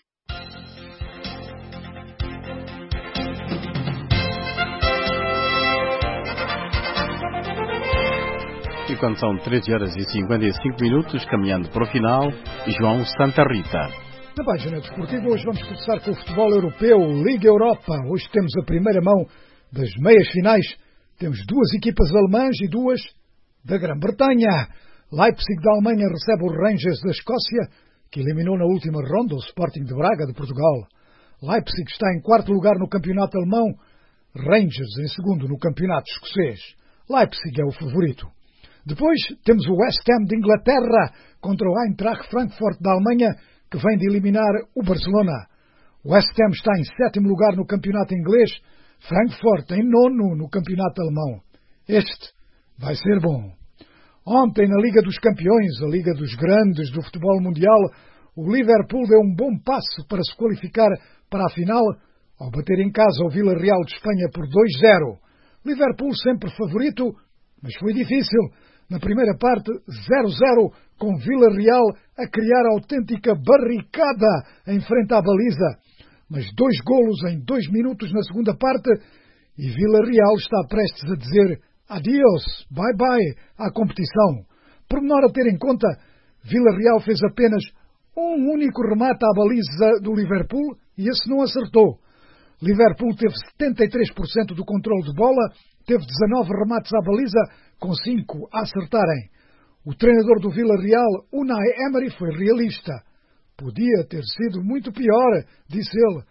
E quando são 13 horas e 55 minutos, caminhando para o final, João Santa Rita. Na página desportiva, hoje vamos começar com o futebol europeu, Liga Europa. Hoje temos a primeira mão das meias finais. Temos duas equipas alemãs e duas da Grã-Bretanha. Leipzig da Alemanha recebe o Rangers da Escócia, que eliminou na última ronda o Sporting de Braga de Portugal. Leipzig está em quarto lugar no campeonato alemão, Rangers em segundo no campeonato escocês. Leipzig é o favorito. Depois temos o West Ham de Inglaterra contra o Eintracht Frankfurt da Alemanha, que vem de eliminar o Barcelona. O West Ham está em sétimo lugar no campeonato inglês, Frankfurt em nono no campeonato alemão. Este vai ser bom. Ontem, na Liga dos Campeões, a Liga dos Grandes do futebol mundial, o Liverpool deu um bom passo para se qualificar para a final, ao bater em casa o Villarreal de Espanha por 2-0. Liverpool sempre favorito, mas foi difícil. Na primeira parte, 0-0, com Villarreal a criar autêntica barricada em frente à baliza. Mas 2 golos em 2 minutos na segunda parte e Villarreal está prestes a dizer adiós, bye-bye à competição. Pormenor a ter em conta, Villarreal fez apenas um único remate à baliza do Liverpool e esse não acertou. Liverpool teve 73% do controle de bola, teve 19 remates à baliza, com 5 a acertarem. O treinador do Villarreal, Unai Emery, foi realista. Podia ter sido muito pior, disse ele.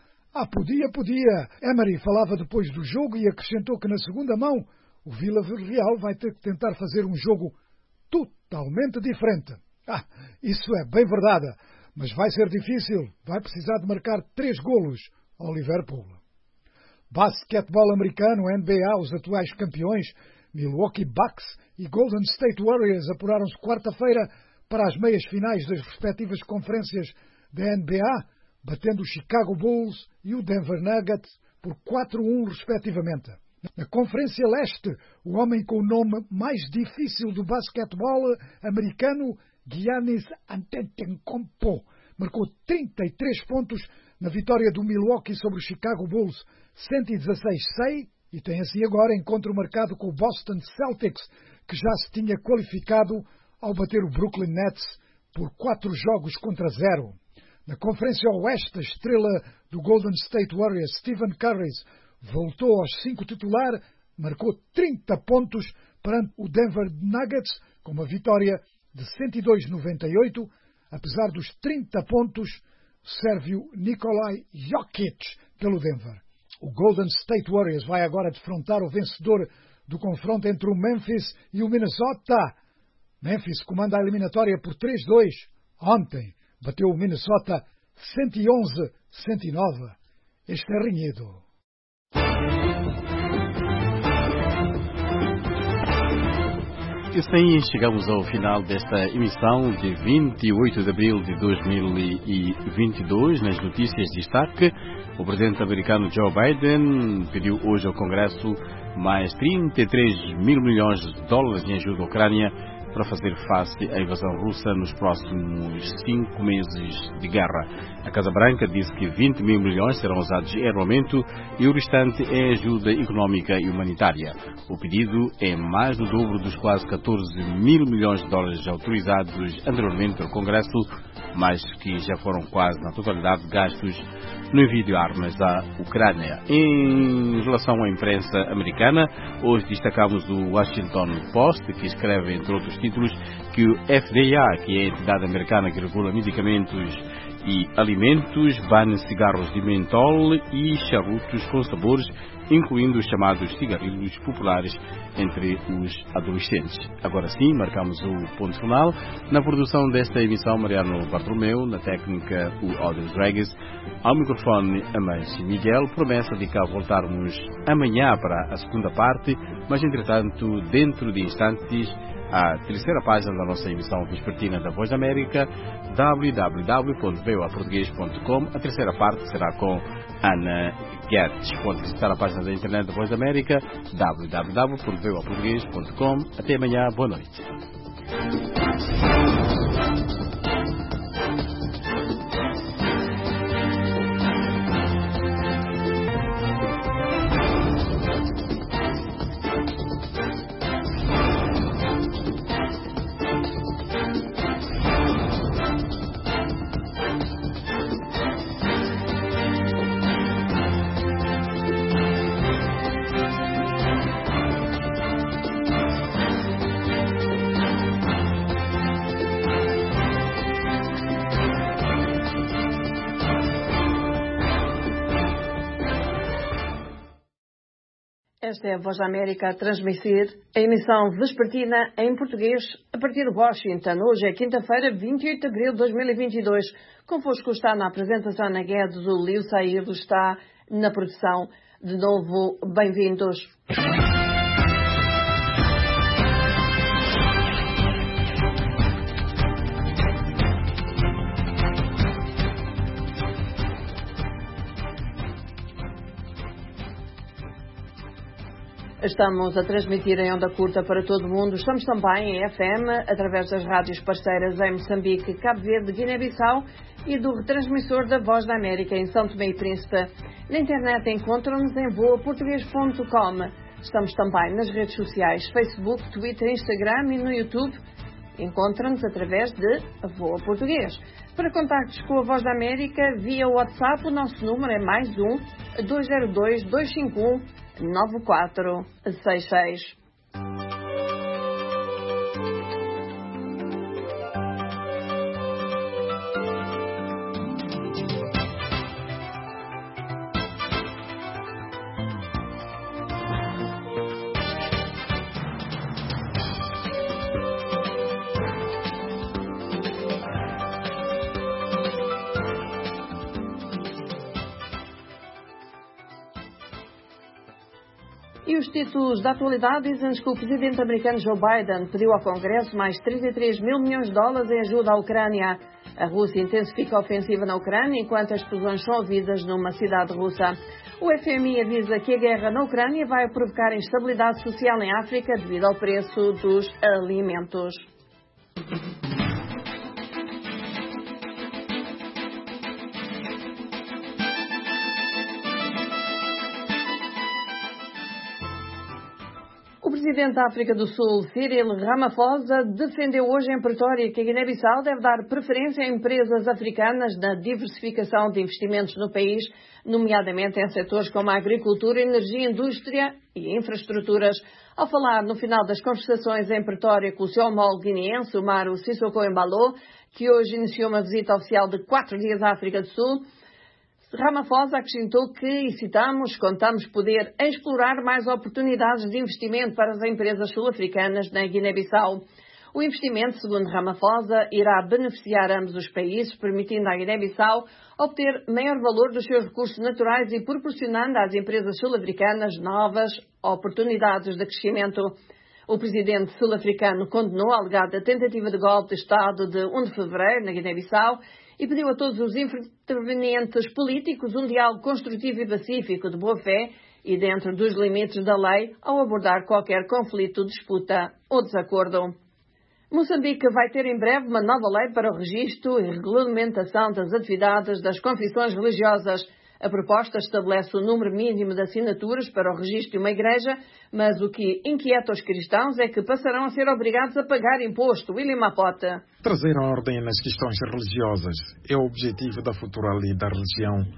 Podia. Emery falava depois do jogo e acrescentou que na segunda mão o Villarreal vai ter que tentar fazer um jogo totalmente diferente. Isso é bem verdade, mas vai ser difícil. Vai precisar de marcar 3 golos ao Liverpool. Basquetebol americano, NBA, os atuais campeões, Milwaukee Bucks e Golden State Warriors apuraram-se quarta-feira para as meias finais das respectivas conferências da NBA, batendo o Chicago Bulls e o Denver Nuggets por 4-1 respectivamente. Na Conferência Leste, o homem com o nome mais difícil do basquetebol americano, Giannis Antetokounmpo, marcou 33 pontos na vitória do Milwaukee sobre o Chicago Bulls, 116-100, e tem assim agora encontro marcado com o Boston Celtics, que já se tinha qualificado ao bater o Brooklyn Nets por 4-0. Na Conferência Oeste, a estrela do Golden State Warriors, Stephen Curry, voltou aos 5 titular, marcou 30 pontos perante o Denver Nuggets, com uma vitória de 102-98, apesar dos 30 pontos sérvio Nikolai Jokic pelo Denver. O Golden State Warriors vai agora defrontar o vencedor do confronto entre o Memphis e o Minnesota. Memphis comanda a eliminatória por 3-2. Ontem bateu o Minnesota 111-109. Este é renhido. E assim chegamos ao final desta emissão de 28 de abril de 2022. Nas notícias de destaque, o presidente americano Joe Biden pediu hoje ao Congresso mais 33 mil milhões de dólares em ajuda à Ucrânia para fazer face à invasão russa nos próximos 5 meses de guerra. A Casa Branca disse que 20 mil milhões serão usados em armamento e o restante é ajuda económica e humanitária. O pedido é mais do dobro dos quase 14 mil milhões de dólares autorizados anteriormente pelo Congresso, mas que já foram quase na totalidade gastos no envio de armas à Ucrânia. Em relação à imprensa americana, hoje destacamos o Washington Post, que escreve, entre outros títulos, que o FDA, que é a entidade americana que regula medicamentos e alimentos, bane cigarros de mentol e charutos com sabores, incluindo os chamados cigarrilhos populares entre os adolescentes. Agora sim, marcamos o ponto final. Na produção desta emissão, Mariano Bartolomeu, na técnica, o Audrey Dragues, ao microfone, Amancio Miguel. Promessa de cá voltarmos amanhã para a segunda parte, mas entretanto, dentro de instantes, a terceira página da nossa emissão vespertina da Voz da América, www.voaportugues.com. A terceira parte será com Ana Guedes. Pode visitar a página da internet da Voz da América, www.voaportugues.com. Até amanhã, boa noite. Esta é a Voz da América a transmitir a emissão vespertina em português a partir de Washington. Hoje é quinta-feira, 28 de abril de 2022. Convosco está na apresentação Ana Guedes, o Lio Saído está na produção. De novo, bem-vindos. Estamos a transmitir em onda curta para todo o mundo. Estamos também em FM, através das rádios parceiras em Moçambique, Cabo Verde, Guiné-Bissau e do retransmissor da Voz da América em São Tomé e Príncipe. Na internet encontram-nos em voaportugues.com. Estamos também nas redes sociais, Facebook, Twitter, Instagram e no YouTube. Encontram-nos através de Voa Português. Para contactos com a Voz da América, via WhatsApp, o nosso número é +1 202 251 9466. E os títulos da atualidade dizem-nos que o presidente americano Joe Biden pediu ao Congresso mais 33 mil milhões de dólares em ajuda à Ucrânia. A Rússia intensifica a ofensiva na Ucrânia enquanto as explosões são ouvidas numa cidade russa. O FMI avisa que a guerra na Ucrânia vai provocar instabilidade social em África devido ao preço dos alimentos. O presidente da África do Sul, Cyril Ramaphosa, defendeu hoje em Pretória que a Guiné-Bissau deve dar preferência a empresas africanas na diversificação de investimentos no país, nomeadamente em setores como a agricultura, energia, indústria e infraestruturas. Ao falar no final das conversações em Pretória com o seu homólogo guineense, Umaru Sissoko Embalo, que hoje iniciou uma visita oficial de 4 dias à África do Sul, Ramaphosa acrescentou que, e citamos, contamos poder explorar mais oportunidades de investimento para as empresas sul-africanas na Guiné-Bissau. O investimento, segundo Ramaphosa, irá beneficiar ambos os países, permitindo à Guiné-Bissau obter maior valor dos seus recursos naturais e proporcionando às empresas sul-africanas novas oportunidades de crescimento. O presidente sul-africano condenou a alegada tentativa de golpe de Estado de 1 de fevereiro na Guiné-Bissau e pediu a todos os intervenientes políticos um diálogo construtivo e pacífico de boa-fé e dentro dos limites da lei ao abordar qualquer conflito, disputa ou desacordo. Moçambique vai ter em breve uma nova lei para o registro e regulamentação das atividades das confissões religiosas. A proposta estabelece o número mínimo de assinaturas para o registro de uma igreja, mas o que inquieta os cristãos é que passarão a ser obrigados a pagar imposto. William Apota. Trazer ordem nas questões religiosas é o objetivo da futura lei da religião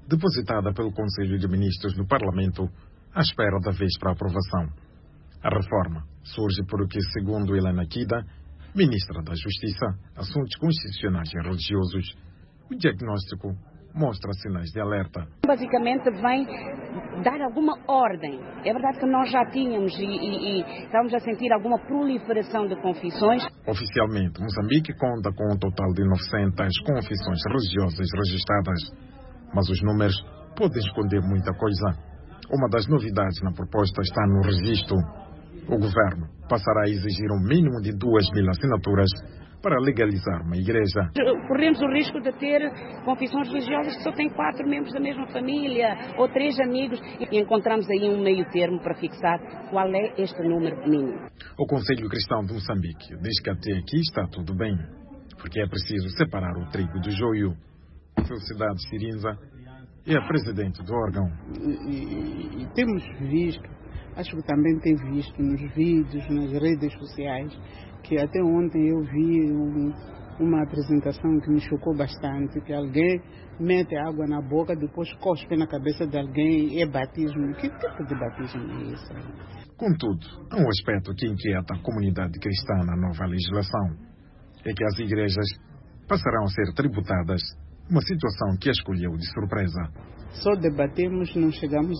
depositada pelo Conselho de Ministros do Parlamento, à espera da vez para aprovação. A reforma surge porque, segundo Helena Kida, ministra da Justiça, Assuntos Constitucionais e Religiosos, o diagnóstico mostra sinais de alerta. Basicamente vem dar alguma ordem. É verdade que nós já tínhamos e estávamos a sentir alguma proliferação de confissões. Oficialmente, Moçambique conta com um total de 900 confissões religiosas registradas, mas os números podem esconder muita coisa. Uma das novidades na proposta está no registro. O governo passará a exigir um mínimo de 2.000 assinaturas para legalizar uma igreja. Corremos o risco de ter confissões religiosas que só têm 4 membros da mesma família ou 3 amigos e encontramos aí um meio termo para fixar qual é este número mínimo. O Conselho Cristão de Moçambique diz que até aqui está tudo bem, porque é preciso separar o trigo do joio. Felicidade Sirinza é a presidente do órgão. E temos visto, acho que também tem visto nos vídeos, nas redes sociais, que até ontem eu vi uma apresentação que me chocou bastante, que alguém mete água na boca, depois cospe na cabeça de alguém, é batismo. Que tipo de batismo é esse? Contudo, há um aspecto que inquieta a comunidade cristã na nova legislação. É que as igrejas passarão a ser tributadas, uma situação que a escolheu de surpresa. Só debatemos, não chegamos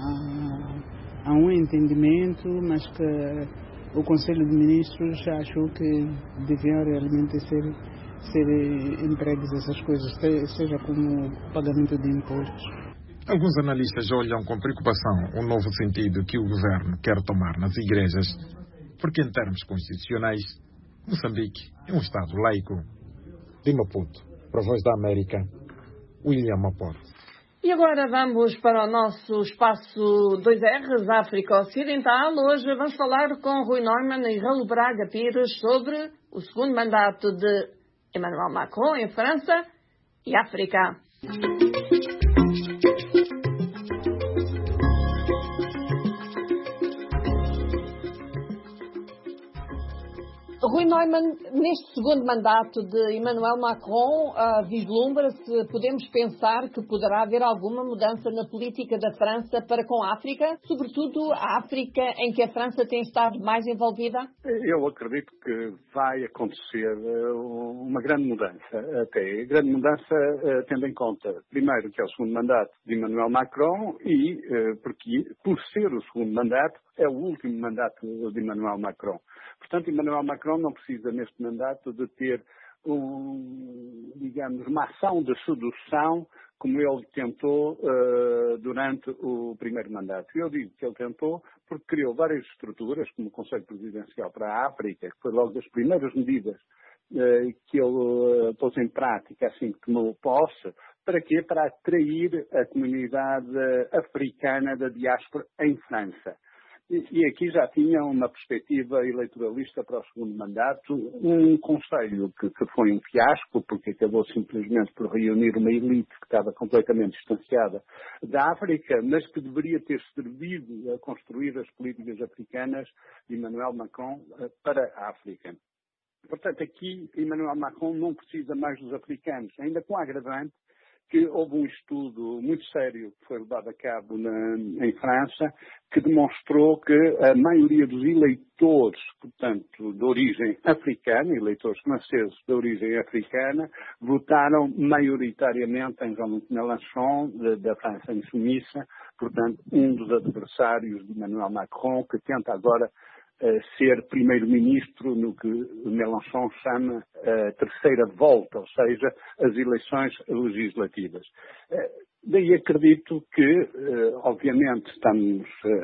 a um entendimento, mas que o Conselho de Ministros achou que deviam realmente ser entregues essas coisas, seja como pagamento de impostos. Alguns analistas olham com preocupação o novo sentido que o governo quer tomar nas igrejas, porque em termos constitucionais, Moçambique é um Estado laico. De Maputo, para a Voz da América, William Mapor. E agora vamos para o nosso espaço 2Rs, África Ocidental. Hoje vamos falar com Rui Neumann e Raul Braga Pires sobre o segundo mandato de Emmanuel Macron em França e África. Rui Neumann, neste segundo mandato de Emmanuel Macron, vislumbra-se, podemos pensar que poderá haver alguma mudança na política da França para com a África, sobretudo a África em que a França tem estado mais envolvida? Eu acredito que vai acontecer uma grande mudança, até. Grande mudança tendo em conta, primeiro, que é o segundo mandato de Emmanuel Macron e porque, por ser o segundo mandato, é o último mandato de Emmanuel Macron. Portanto, Emmanuel Macron não precisa, neste mandato, de ter, uma ação de sedução como ele tentou durante o primeiro mandato. Eu digo que ele tentou porque criou várias estruturas, como o Conselho Presidencial para a África, que foi logo das primeiras medidas que ele pôs em prática assim que tomou posse. Para quê? Para atrair a comunidade africana da diáspora em França. E aqui já tinha uma perspectiva eleitoralista para o segundo mandato, um conselho que foi um fiasco, porque acabou simplesmente por reunir uma elite que estava completamente distanciada da África, mas que deveria ter servido a construir as políticas africanas de Emmanuel Macron para a África. Portanto, aqui Emmanuel Macron não precisa mais dos africanos, ainda com a agravante que houve um estudo muito sério que foi levado a cabo em França, que demonstrou que a maioria dos eleitores, portanto, de origem africana, eleitores franceses de origem africana, votaram maioritariamente em Jean-Luc Mélenchon, da França Insumissa, portanto, um dos adversários de Emmanuel Macron, que tenta agora ser primeiro-ministro no que Mélenchon chama a terceira volta, ou seja, as eleições legislativas. Daí acredito que, obviamente, estamos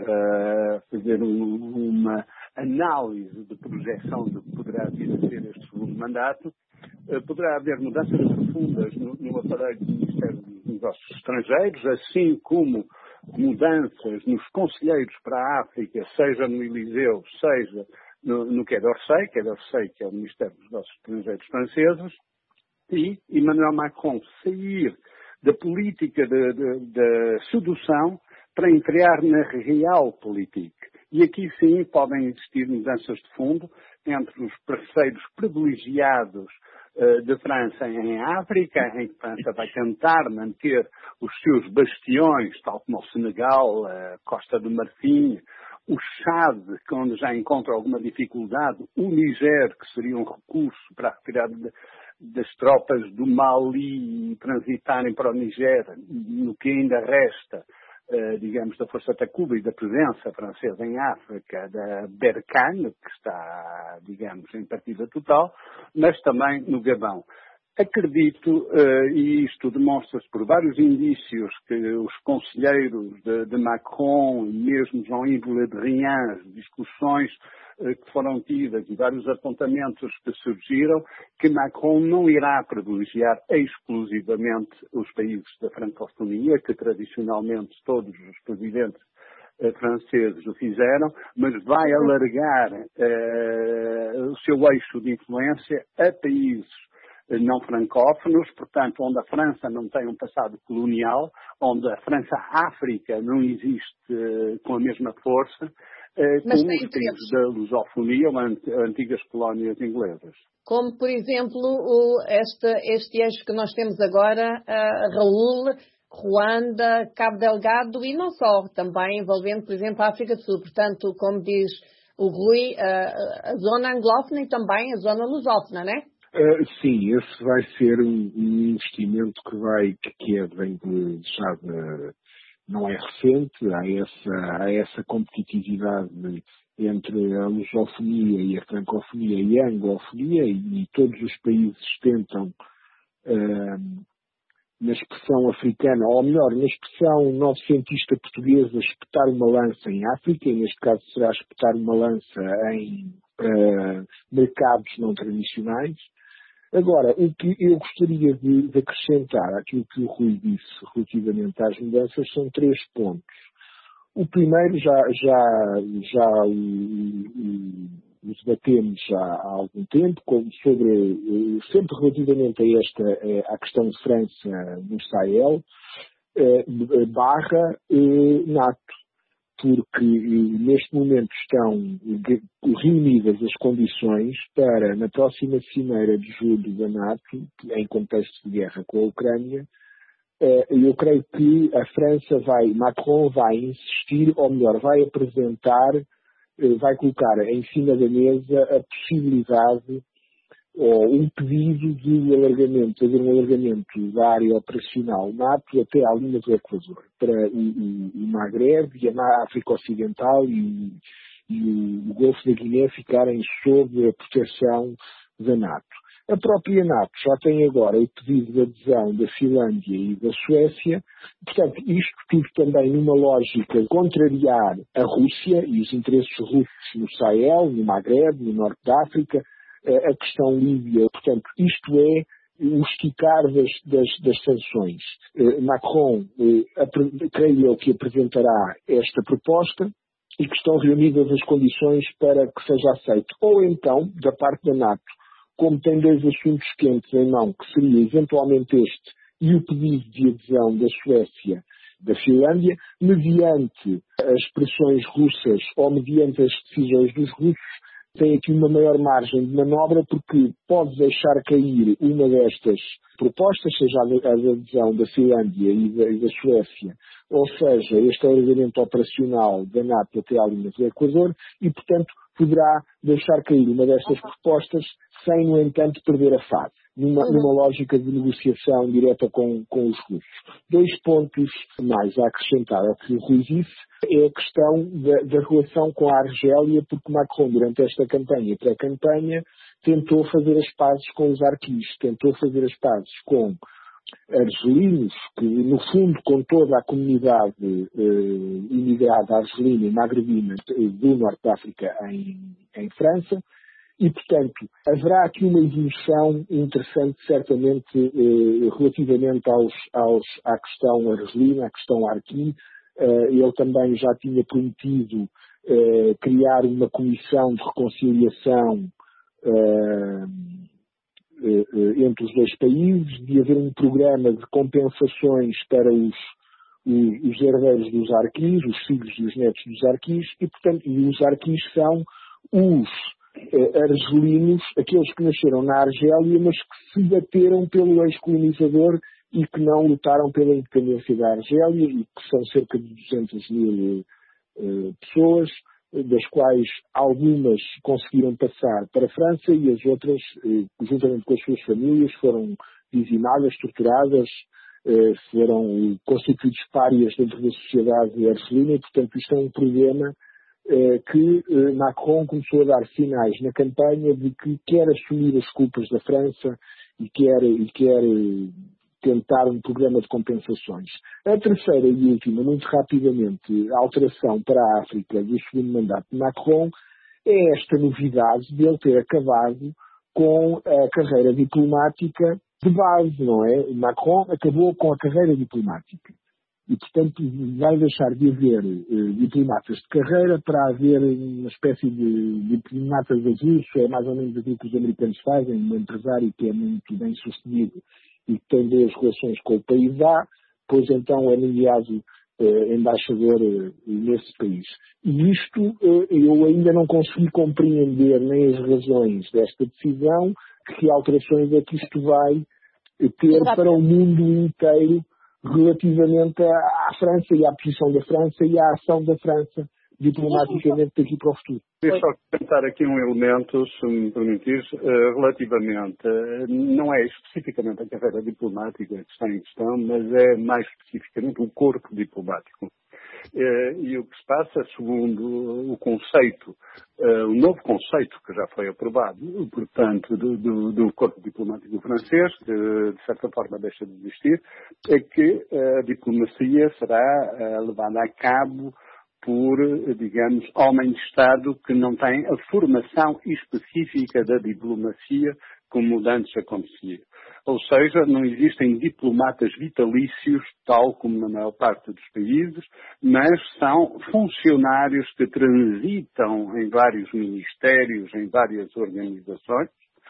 a fazer uma análise de projeção do que poderá vir a ser este segundo mandato. Poderá haver mudanças profundas no aparelho do Ministério dos Negócios Estrangeiros, assim como mudanças nos conselheiros para a África, seja no Eliseu, seja no Quai d'Orsay, que é o Ministério dos Negócios Estrangeiros franceses, e Emmanuel Macron sair da política da sedução para entrar na realpolitik. E aqui sim podem existir mudanças de fundo entre os parceiros privilegiados de França em África, em que a França vai tentar manter os seus bastiões, tal como o Senegal, a Costa do Marfim, o Chad, onde já encontra alguma dificuldade, o Níger, que seria um recurso para a retirada das tropas do Mali transitarem para o Níger, no que ainda resta, digamos, da Força Takuba e da presença francesa em África, da Berkane, que está, digamos, em partida total, mas também no Gabão. Acredito, e isto demonstra-se por vários indícios, que os conselheiros de Macron, mesmo Jean-Yves Le Drian, discussões que foram tidas e vários apontamentos que surgiram, que Macron não irá privilegiar exclusivamente os países da francofonia, que tradicionalmente todos os presidentes franceses o fizeram, mas vai alargar o seu eixo de influência a países não francófonos, portanto, onde a França não tem um passado colonial, onde a França-África não existe com a mesma força, como os países da lusofonia ou antigas colónias inglesas. Como, por exemplo, este eixo que nós temos agora, Raul, Ruanda, Cabo Delgado e não só, também envolvendo, por exemplo, a África do Sul. Portanto, como diz o Rui, a zona anglófona e também a zona lusófona, não é? Sim, esse vai ser um investimento não é recente, há essa competitividade entre a lusofonia e a francofonia e a anglofonia, e todos os países tentam, na expressão africana, ou melhor, na expressão novecentista portuguesa, espetar uma lança em África, e neste caso será espetar uma lança em mercados não tradicionais. Agora, o que eu gostaria de acrescentar àquilo que o Rui disse relativamente às mudanças são 3 pontos. O primeiro já o debatemos há algum tempo, sempre relativamente à questão de França no Sahel, NATO. Porque neste momento estão reunidas as condições para, na próxima cimeira de julho da NATO, em contexto de guerra com a Ucrânia, eu creio que Macron vai insistir, ou melhor, vai colocar em cima da mesa a possibilidade ou um pedido de haver um alargamento da área operacional NATO até à linha do Equador, para o Magreb e a África Ocidental e o Golfo da Guiné ficarem sob a proteção da NATO. A própria NATO já tem agora o pedido de adesão da Finlândia e da Suécia, portanto, isto tudo também numa lógica de contrariar a Rússia e os interesses russos no Sahel, no Magreb, no Norte da África, a questão líbia. Portanto, isto é o esticar das sanções. Macron, creio eu que apresentará esta proposta e que estão reunidas as condições para que seja aceito. Ou então, da parte da NATO, como tem 2 assuntos quentes em mão, que seria eventualmente este e o pedido de adesão da Suécia, da Finlândia, mediante as pressões russas ou mediante as decisões dos russos, tem aqui uma maior margem de manobra, porque pode deixar cair uma destas propostas, seja a da adesão da Finlândia e da Suécia, ou seja, este alargamento operacional da NATO até à linha do Equador, e, portanto, poderá deixar cair uma destas propostas sem, no entanto, perder a fase, numa lógica de negociação direta com os russos. 2 pontos mais a acrescentar ao que o Rui disse é a questão da relação com a Argélia, porque Macron, durante esta campanha e pré-campanha, tentou fazer as pazes com os arquis, tentou fazer as pazes com argelinos, que, no fundo, com toda a comunidade imigrada argelina e magrebina do Norte da África em França, e, portanto, haverá aqui uma evolução interessante, certamente, relativamente à questão argelina, à questão arqui. Ele também já tinha prometido criar uma comissão de reconciliação entre os 2 países, de haver um programa de compensações para os herdeiros dos arquis, os filhos e os netos dos arquis, e, portanto, os arquis são os argelinos, aqueles que nasceram na Argélia, mas que se bateram pelo ex-colonizador e que não lutaram pela independência da Argélia, e que são cerca de 200 mil pessoas, das quais algumas conseguiram passar para a França e as outras, juntamente com as suas famílias, foram dizimadas, torturadas, foram constituídos párias dentro da sociedade argelina, e portanto isto é um problema que Macron começou a dar sinais na campanha de que quer assumir as culpas da França e quer tentar um programa de compensações. A terceira e última, muito rapidamente, a alteração para a África do segundo mandato de Macron é esta novidade de ele ter acabado com a carreira diplomática de base, não é? Macron acabou com a carreira diplomática. E, portanto, vai deixar de haver diplomatas de carreira para haver uma espécie de diplomatas avulsos, é mais ou menos aquilo que os americanos fazem, um empresário que é muito bem sucedido e que tem boas relações com o país A, pois então é nomeado embaixador nesse país. E isto eu ainda não consegui compreender nem as razões desta decisão, que alterações é que isto vai ter para o mundo inteiro relativamente à França e à posição da França e à ação da França diplomaticamente daqui para o futuro. Deixa eu acrescentar aqui um elemento, se me permitires, relativamente, não é especificamente a carreira diplomática que está em questão, mas é mais especificamente o corpo diplomático. E o que se passa, segundo o conceito, o novo conceito que já foi aprovado, portanto, do corpo diplomático francês, que de certa forma deixa de existir, é que a diplomacia será levada a cabo por, digamos, homem de Estado que não tem a formação específica da diplomacia como antes acontecia. Ou seja, não existem diplomatas vitalícios, tal como na maior parte dos países, mas são funcionários que transitam em vários ministérios, em várias organizações,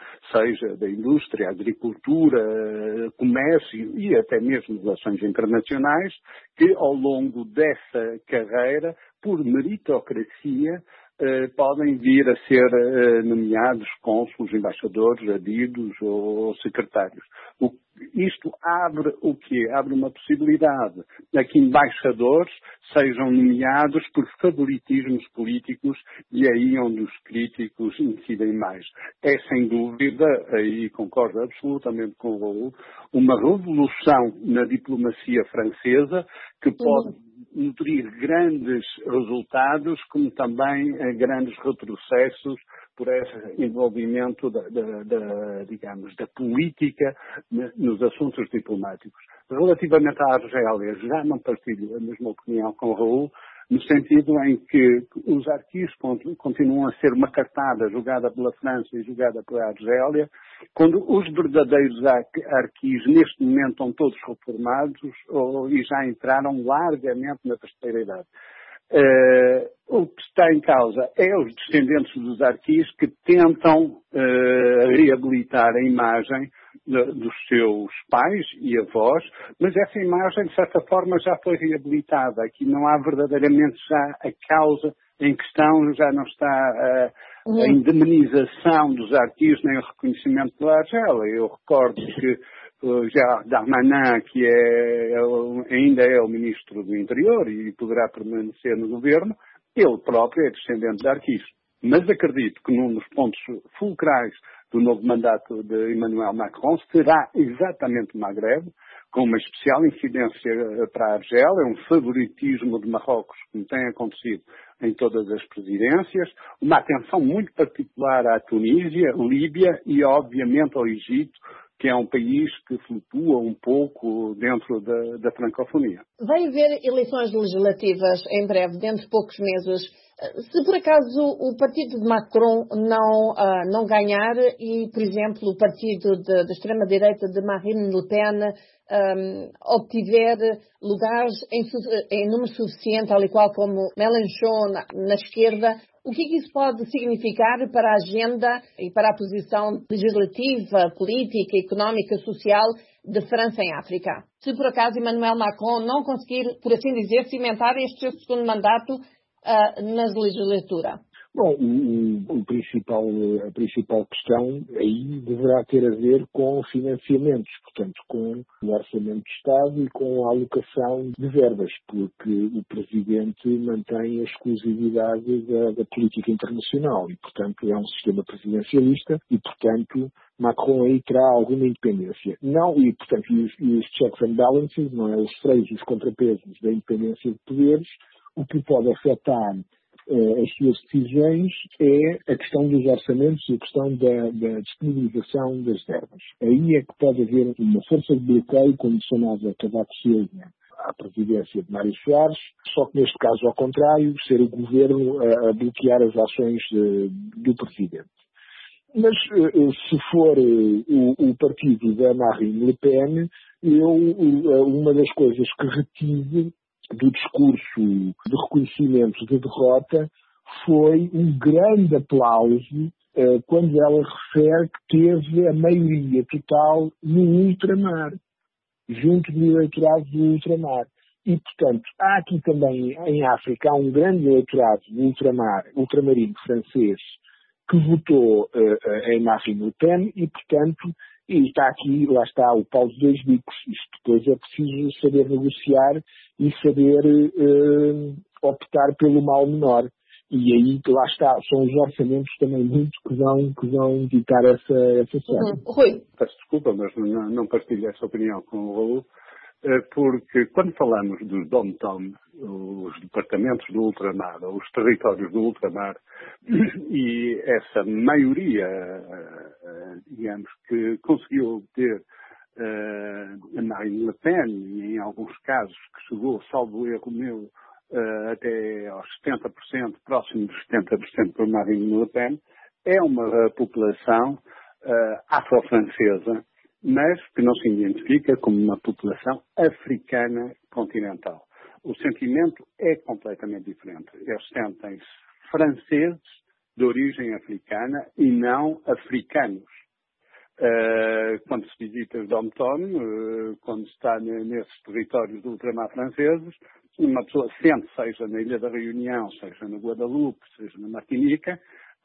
seja da indústria, agricultura, comércio e até mesmo relações internacionais, que ao longo dessa carreira, por meritocracia, podem vir a ser nomeados cônsules, embaixadores, adidos ou secretários. Isto abre o quê? Abre uma possibilidade a que embaixadores sejam nomeados por favoritismos políticos e aí onde os críticos incidem mais. É sem dúvida, aí concordo absolutamente com o Raul, uma revolução na diplomacia francesa que pode nutrir grandes resultados, como também grandes retrocessos por esse envolvimento digamos, da política nos assuntos diplomáticos. Relativamente à Argélia, já não partilho a mesma opinião com o Raul, no sentido em que os arquivos continuam a ser uma cartada jogada pela França e jogada pela Argélia, quando os verdadeiros arquivos neste momento estão todos reformados e já entraram largamente na terceira idade. O que está em causa é os descendentes dos arquivos que tentam reabilitar a imagem dos seus pais e avós, mas essa imagem, de certa forma, já foi reabilitada. Aqui não há verdadeiramente já a causa em questão, já não está a indemnização dos arquivos nem o reconhecimento da Argélia. Eu recordo que Gérard Darmanin, que ainda é o ministro do Interior e poderá permanecer no governo, ele próprio é descendente de arquivos. Mas acredito que num dos pontos fulcrais do novo mandato de Emmanuel Macron será exatamente o Magreb, com uma especial incidência para a Argélia, um favoritismo de Marrocos, como tem acontecido em todas as presidências, uma atenção muito particular à Tunísia, Líbia e, obviamente, ao Egito, que é um país que flutua um pouco dentro da francofonia. Vai haver eleições legislativas em breve, dentro de poucos meses. Se por acaso o partido de Macron não ganhar e, por exemplo, o partido da extrema-direita de Marine Le Pen obtiver lugares em número suficiente, tal e qual como Mélenchon na esquerda, o que isso pode significar para a agenda e para a posição legislativa, política, económica, social de França em África? Se por acaso Emmanuel Macron não conseguir, por assim dizer, cimentar este seu segundo mandato na legislatura? Bom, a principal questão aí deverá ter a ver com financiamentos, portanto, com o orçamento de Estado e com a alocação de verbas, porque o Presidente mantém a exclusividade da política internacional e, portanto, é um sistema presidencialista e, portanto, Macron aí terá alguma independência. Não, e, portanto, os checks and balances, não é, os freios, os contrapesos da independência de poderes, o que pode afetar as suas decisões é a questão dos orçamentos e a questão da disponibilização das verbas. Aí é que pode haver uma força de bloqueio, como sonava Cavaco Silva à presidência de Mário Soares, só que neste caso ao contrário, ser o governo a bloquear as ações do presidente. Mas se for o partido da Marine Le Pen, uma das coisas que retive do discurso de reconhecimento de derrota foi um grande aplauso quando ela refere que teve a maioria total no ultramar, junto do eleitorado do ultramar. E, portanto, há aqui também em África um grande eleitorado do ultramarino francês que votou em Marine Le Pen e, portanto, e está aqui, lá está, o pau de dois bicos. Isto depois é preciso saber negociar e saber optar pelo mal menor. E aí, lá está, são os orçamentos também muitos que vão ditar essa série. Rui. Peço desculpa, mas não partilho essa opinião com o Raul, porque quando falamos dos DOM-TOM, os departamentos do ultramar, os territórios do ultramar, e essa maioria, digamos, que conseguiu obter a Marine Le Pen, e em alguns casos que chegou, salvo erro meu, até aos 70%, próximo dos 70% por Marine Le Pen, é uma população afro-francesa, mas que não se identifica como uma população africana continental. O sentimento é completamente diferente. Eles sentem-se franceses de origem africana e não africanos. Quando se visita os Dom-Tom, quando se está nesses territórios do ultramar franceses, uma pessoa sente, seja na Ilha da Reunião, seja no Guadalupe, seja na Martinica,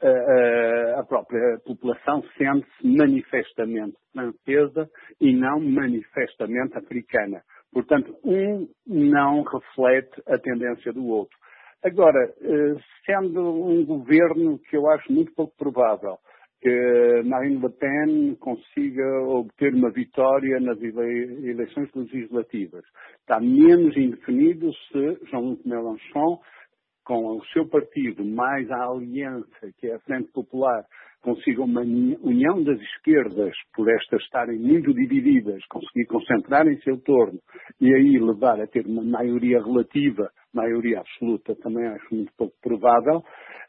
a própria população sente-se manifestamente francesa e não manifestamente africana. Portanto, um não reflete a tendência do outro. Agora, sendo um governo que eu acho muito pouco provável que Marine Le Pen consiga obter uma vitória nas eleições legislativas, está menos indefinido se Jean-Luc Mélenchon, com o seu partido, mais a aliança, que é a Frente Popular, consiga uma união das esquerdas, por estas estarem muito divididas, conseguir concentrar em seu torno e aí levar a ter uma maioria relativa, maioria absoluta, também acho muito pouco provável.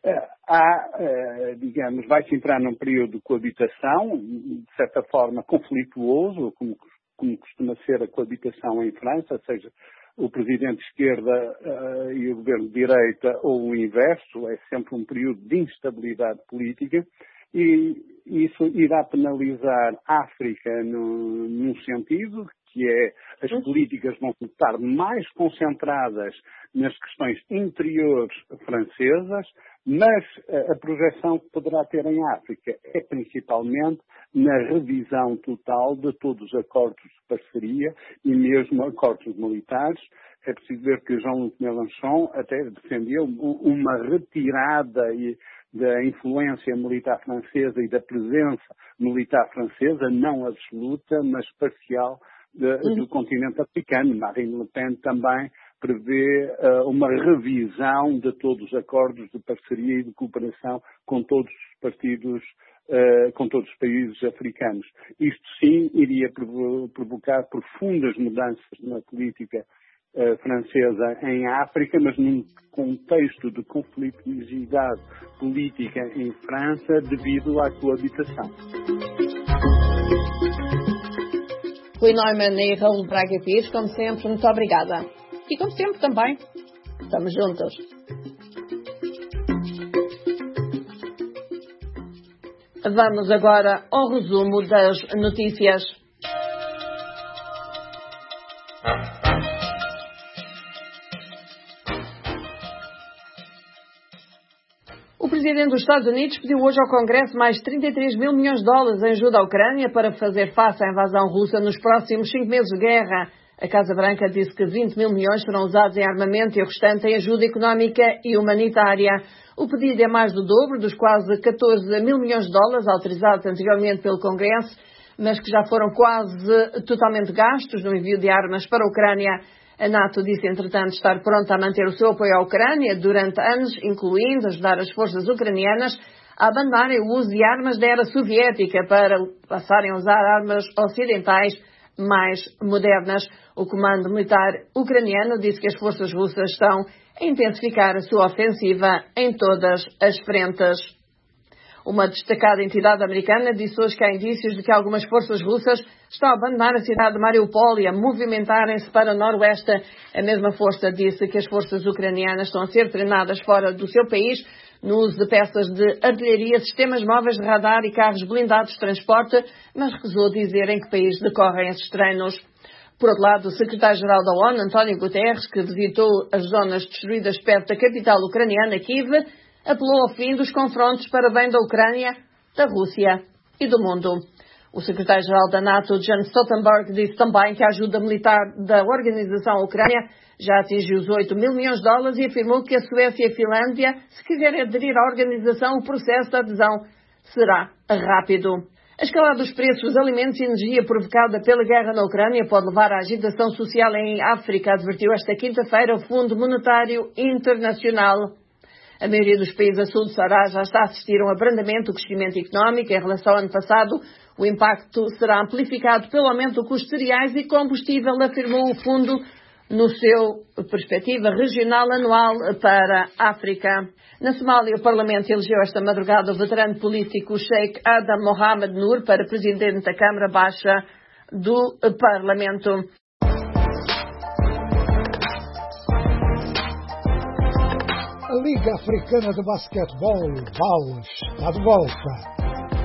Digamos, vai-se entrar num período de coabitação, de certa forma conflituoso, como costuma ser a coabitação em França, seja o presidente de esquerda e o governo de direita, ou o inverso, é sempre um período de instabilidade política, e isso irá penalizar a África num sentido, que é as políticas vão estar mais concentradas nas questões interiores francesas, mas a projeção que poderá ter em África é principalmente na revisão total de todos os acordos de parceria e mesmo acordos militares. É preciso ver que Jean-Luc Mélenchon até defendeu uma retirada da influência militar francesa e da presença militar francesa, não absoluta, mas parcial, do continente africano. Marine Le Pen também prevê uma revisão de todos os acordos de parceria e de cooperação com todos os partidos, com todos os países africanos. Isto sim iria provocar profundas mudanças na política francesa em África, mas num contexto de conflituosidade política em França devido à coabitação. Rui Neumann e Raul Braga Pires, como sempre, muito obrigada. E como sempre também, estamos juntos. Vamos agora ao resumo das notícias. O presidente dos Estados Unidos pediu hoje ao Congresso mais 33 mil milhões de dólares em ajuda à Ucrânia para fazer face à invasão russa nos próximos 5 meses de guerra. A Casa Branca disse que 20 mil milhões serão usados em armamento e o restante em ajuda económica e humanitária. O pedido é mais do dobro dos quase 14 mil milhões de dólares autorizados anteriormente pelo Congresso, mas que já foram quase totalmente gastos no envio de armas para a Ucrânia. A NATO disse, entretanto, estar pronta a manter o seu apoio à Ucrânia durante anos, incluindo ajudar as forças ucranianas a abandonarem o uso de armas da era soviética para passarem a usar armas ocidentais mais modernas. O comando militar ucraniano disse que as forças russas estão a intensificar a sua ofensiva em todas as frentes. Uma destacada entidade americana disse hoje que há indícios de que algumas forças russas estão a abandonar a cidade de Mariupol e a movimentarem-se para o noroeste. A mesma força disse que as forças ucranianas estão a ser treinadas fora do seu país no uso de peças de artilharia, sistemas móveis de radar e carros blindados de transporte, mas recusou dizer em que país decorrem esses treinos. Por outro lado, o secretário-geral da ONU, António Guterres, que visitou as zonas destruídas perto da capital ucraniana, Kiev, apelou ao fim dos confrontos para bem da Ucrânia, da Rússia e do mundo. O secretário-geral da NATO, Jens Stoltenberg, disse também que a ajuda militar da organização à Ucrânia já atingiu os 8 mil milhões de dólares e afirmou que a Suécia e a Finlândia, se quiserem aderir à organização, o processo de adesão será rápido. A escalada dos preços dos alimentos e energia provocada pela guerra na Ucrânia pode levar à agitação social em África, advertiu esta quinta-feira o Fundo Monetário Internacional. A maioria dos países a sul do Saara já está a assistir a um abrandamento do crescimento económico em relação ao ano passado. O impacto será amplificado pelo aumento do custo de cereais e combustível, afirmou o fundo no seu perspectiva regional anual para a África. Na Somália, o Parlamento elegeu esta madrugada o veterano político Sheikh Adam Mohamed Nur para presidente da Câmara Baixa do Parlamento. A Liga Africana de Basquetebol, BAL, está de volta.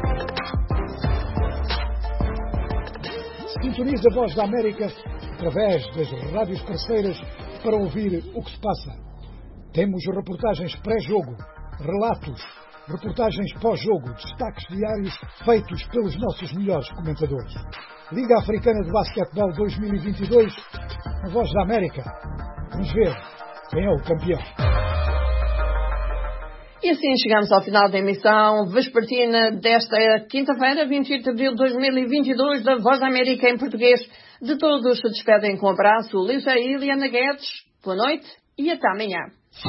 Sintoniza a Voz da América através das rádios parceiras para ouvir o que se passa. Temos reportagens pré-jogo, relatos, reportagens pós-jogo, destaques diários feitos pelos nossos melhores comentadores. Liga Africana de Basquetebol 2022, a Voz da América. Vamos ver quem é o campeão. E assim chegamos ao final da emissão vespertina desta quinta-feira, 28 de abril de 2022, da Voz da América em português. De todos se despedem com um abraço, Lisa e Eliana Guedes. Boa noite e até amanhã.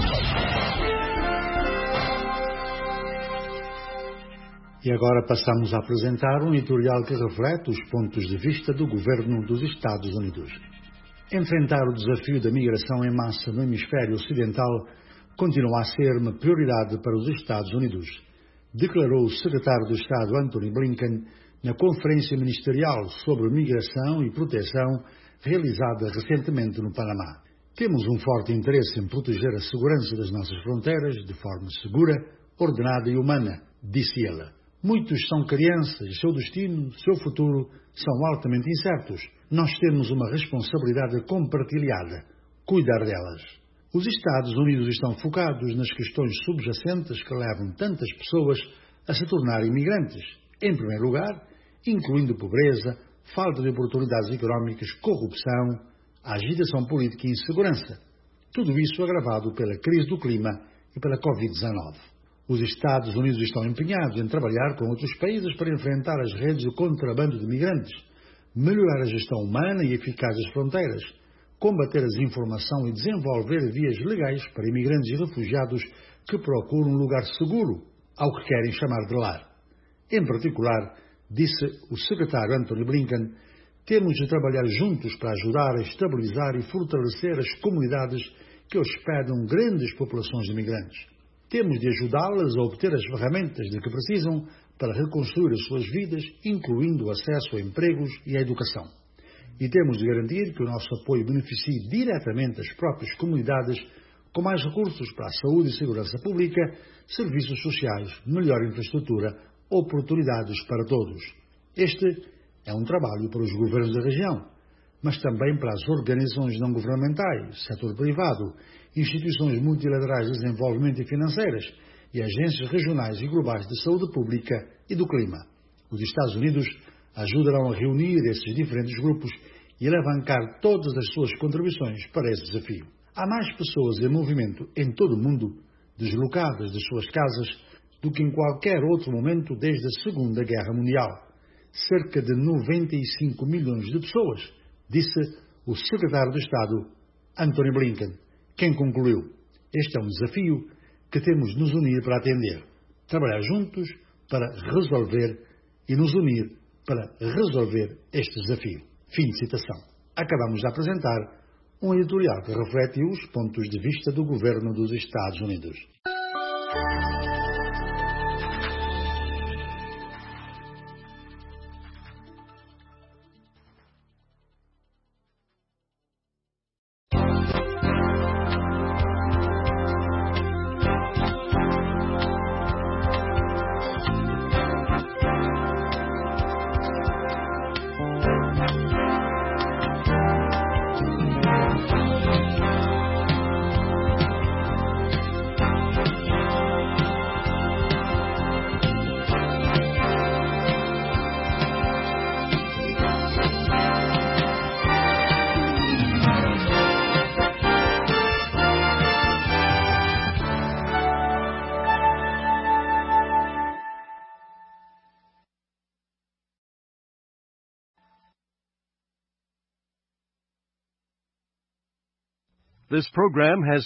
E agora passamos a apresentar um editorial que reflete os pontos de vista do governo dos Estados Unidos. Enfrentar o desafio da migração em massa no hemisfério ocidental continua a ser uma prioridade para os Estados Unidos, declarou o secretário de Estado Antony Blinken na Conferência Ministerial sobre Migração e Proteção realizada recentemente no Panamá. Temos um forte interesse em proteger a segurança das nossas fronteiras de forma segura, ordenada e humana, disse ela. Muitos são crianças e seu destino, seu futuro, são altamente incertos. Nós temos uma responsabilidade compartilhada, cuidar delas. Os Estados Unidos estão focados nas questões subjacentes que levam tantas pessoas a se tornarem imigrantes. Em primeiro lugar, incluindo pobreza, falta de oportunidades económicas, corrupção, agitação política e insegurança. Tudo isso agravado pela crise do clima e pela Covid-19. Os Estados Unidos estão empenhados em trabalhar com outros países para enfrentar as redes de contrabando de migrantes, melhorar a gestão humana e eficaz das fronteiras, combater a desinformação e desenvolver vias legais para imigrantes e refugiados que procuram um lugar seguro, ao que querem chamar de lar. Em particular, disse o secretário Antony Blinken, temos de trabalhar juntos para ajudar a estabilizar e fortalecer as comunidades que hospedam grandes populações de imigrantes. Temos de ajudá-las a obter as ferramentas de que precisam para reconstruir as suas vidas, incluindo o acesso a empregos e à educação. E temos de garantir que o nosso apoio beneficie diretamente as próprias comunidades com mais recursos para a saúde e segurança pública, serviços sociais, melhor infraestrutura, oportunidades para todos. Este é um trabalho para os governos da região, mas também para as organizações não governamentais, setor privado, instituições multilaterais de desenvolvimento e financeiras, e agências regionais e globais de saúde pública e do clima. Os Estados Unidos ajudarão a reunir esses diferentes grupos e alavancar todas as suas contribuições para esse desafio. Há mais pessoas em movimento em todo o mundo, deslocadas das suas casas, do que em qualquer outro momento desde a Segunda Guerra Mundial. Cerca de 95 milhões de pessoas, disse o secretário de Estado, Antony Blinken, quem concluiu: este é um desafio que temos de nos unir para atender, trabalhar juntos para resolver e nos unir para resolver este desafio. Fim de citação. Acabamos de apresentar um editorial que reflete os pontos de vista do governo dos Estados Unidos. This program has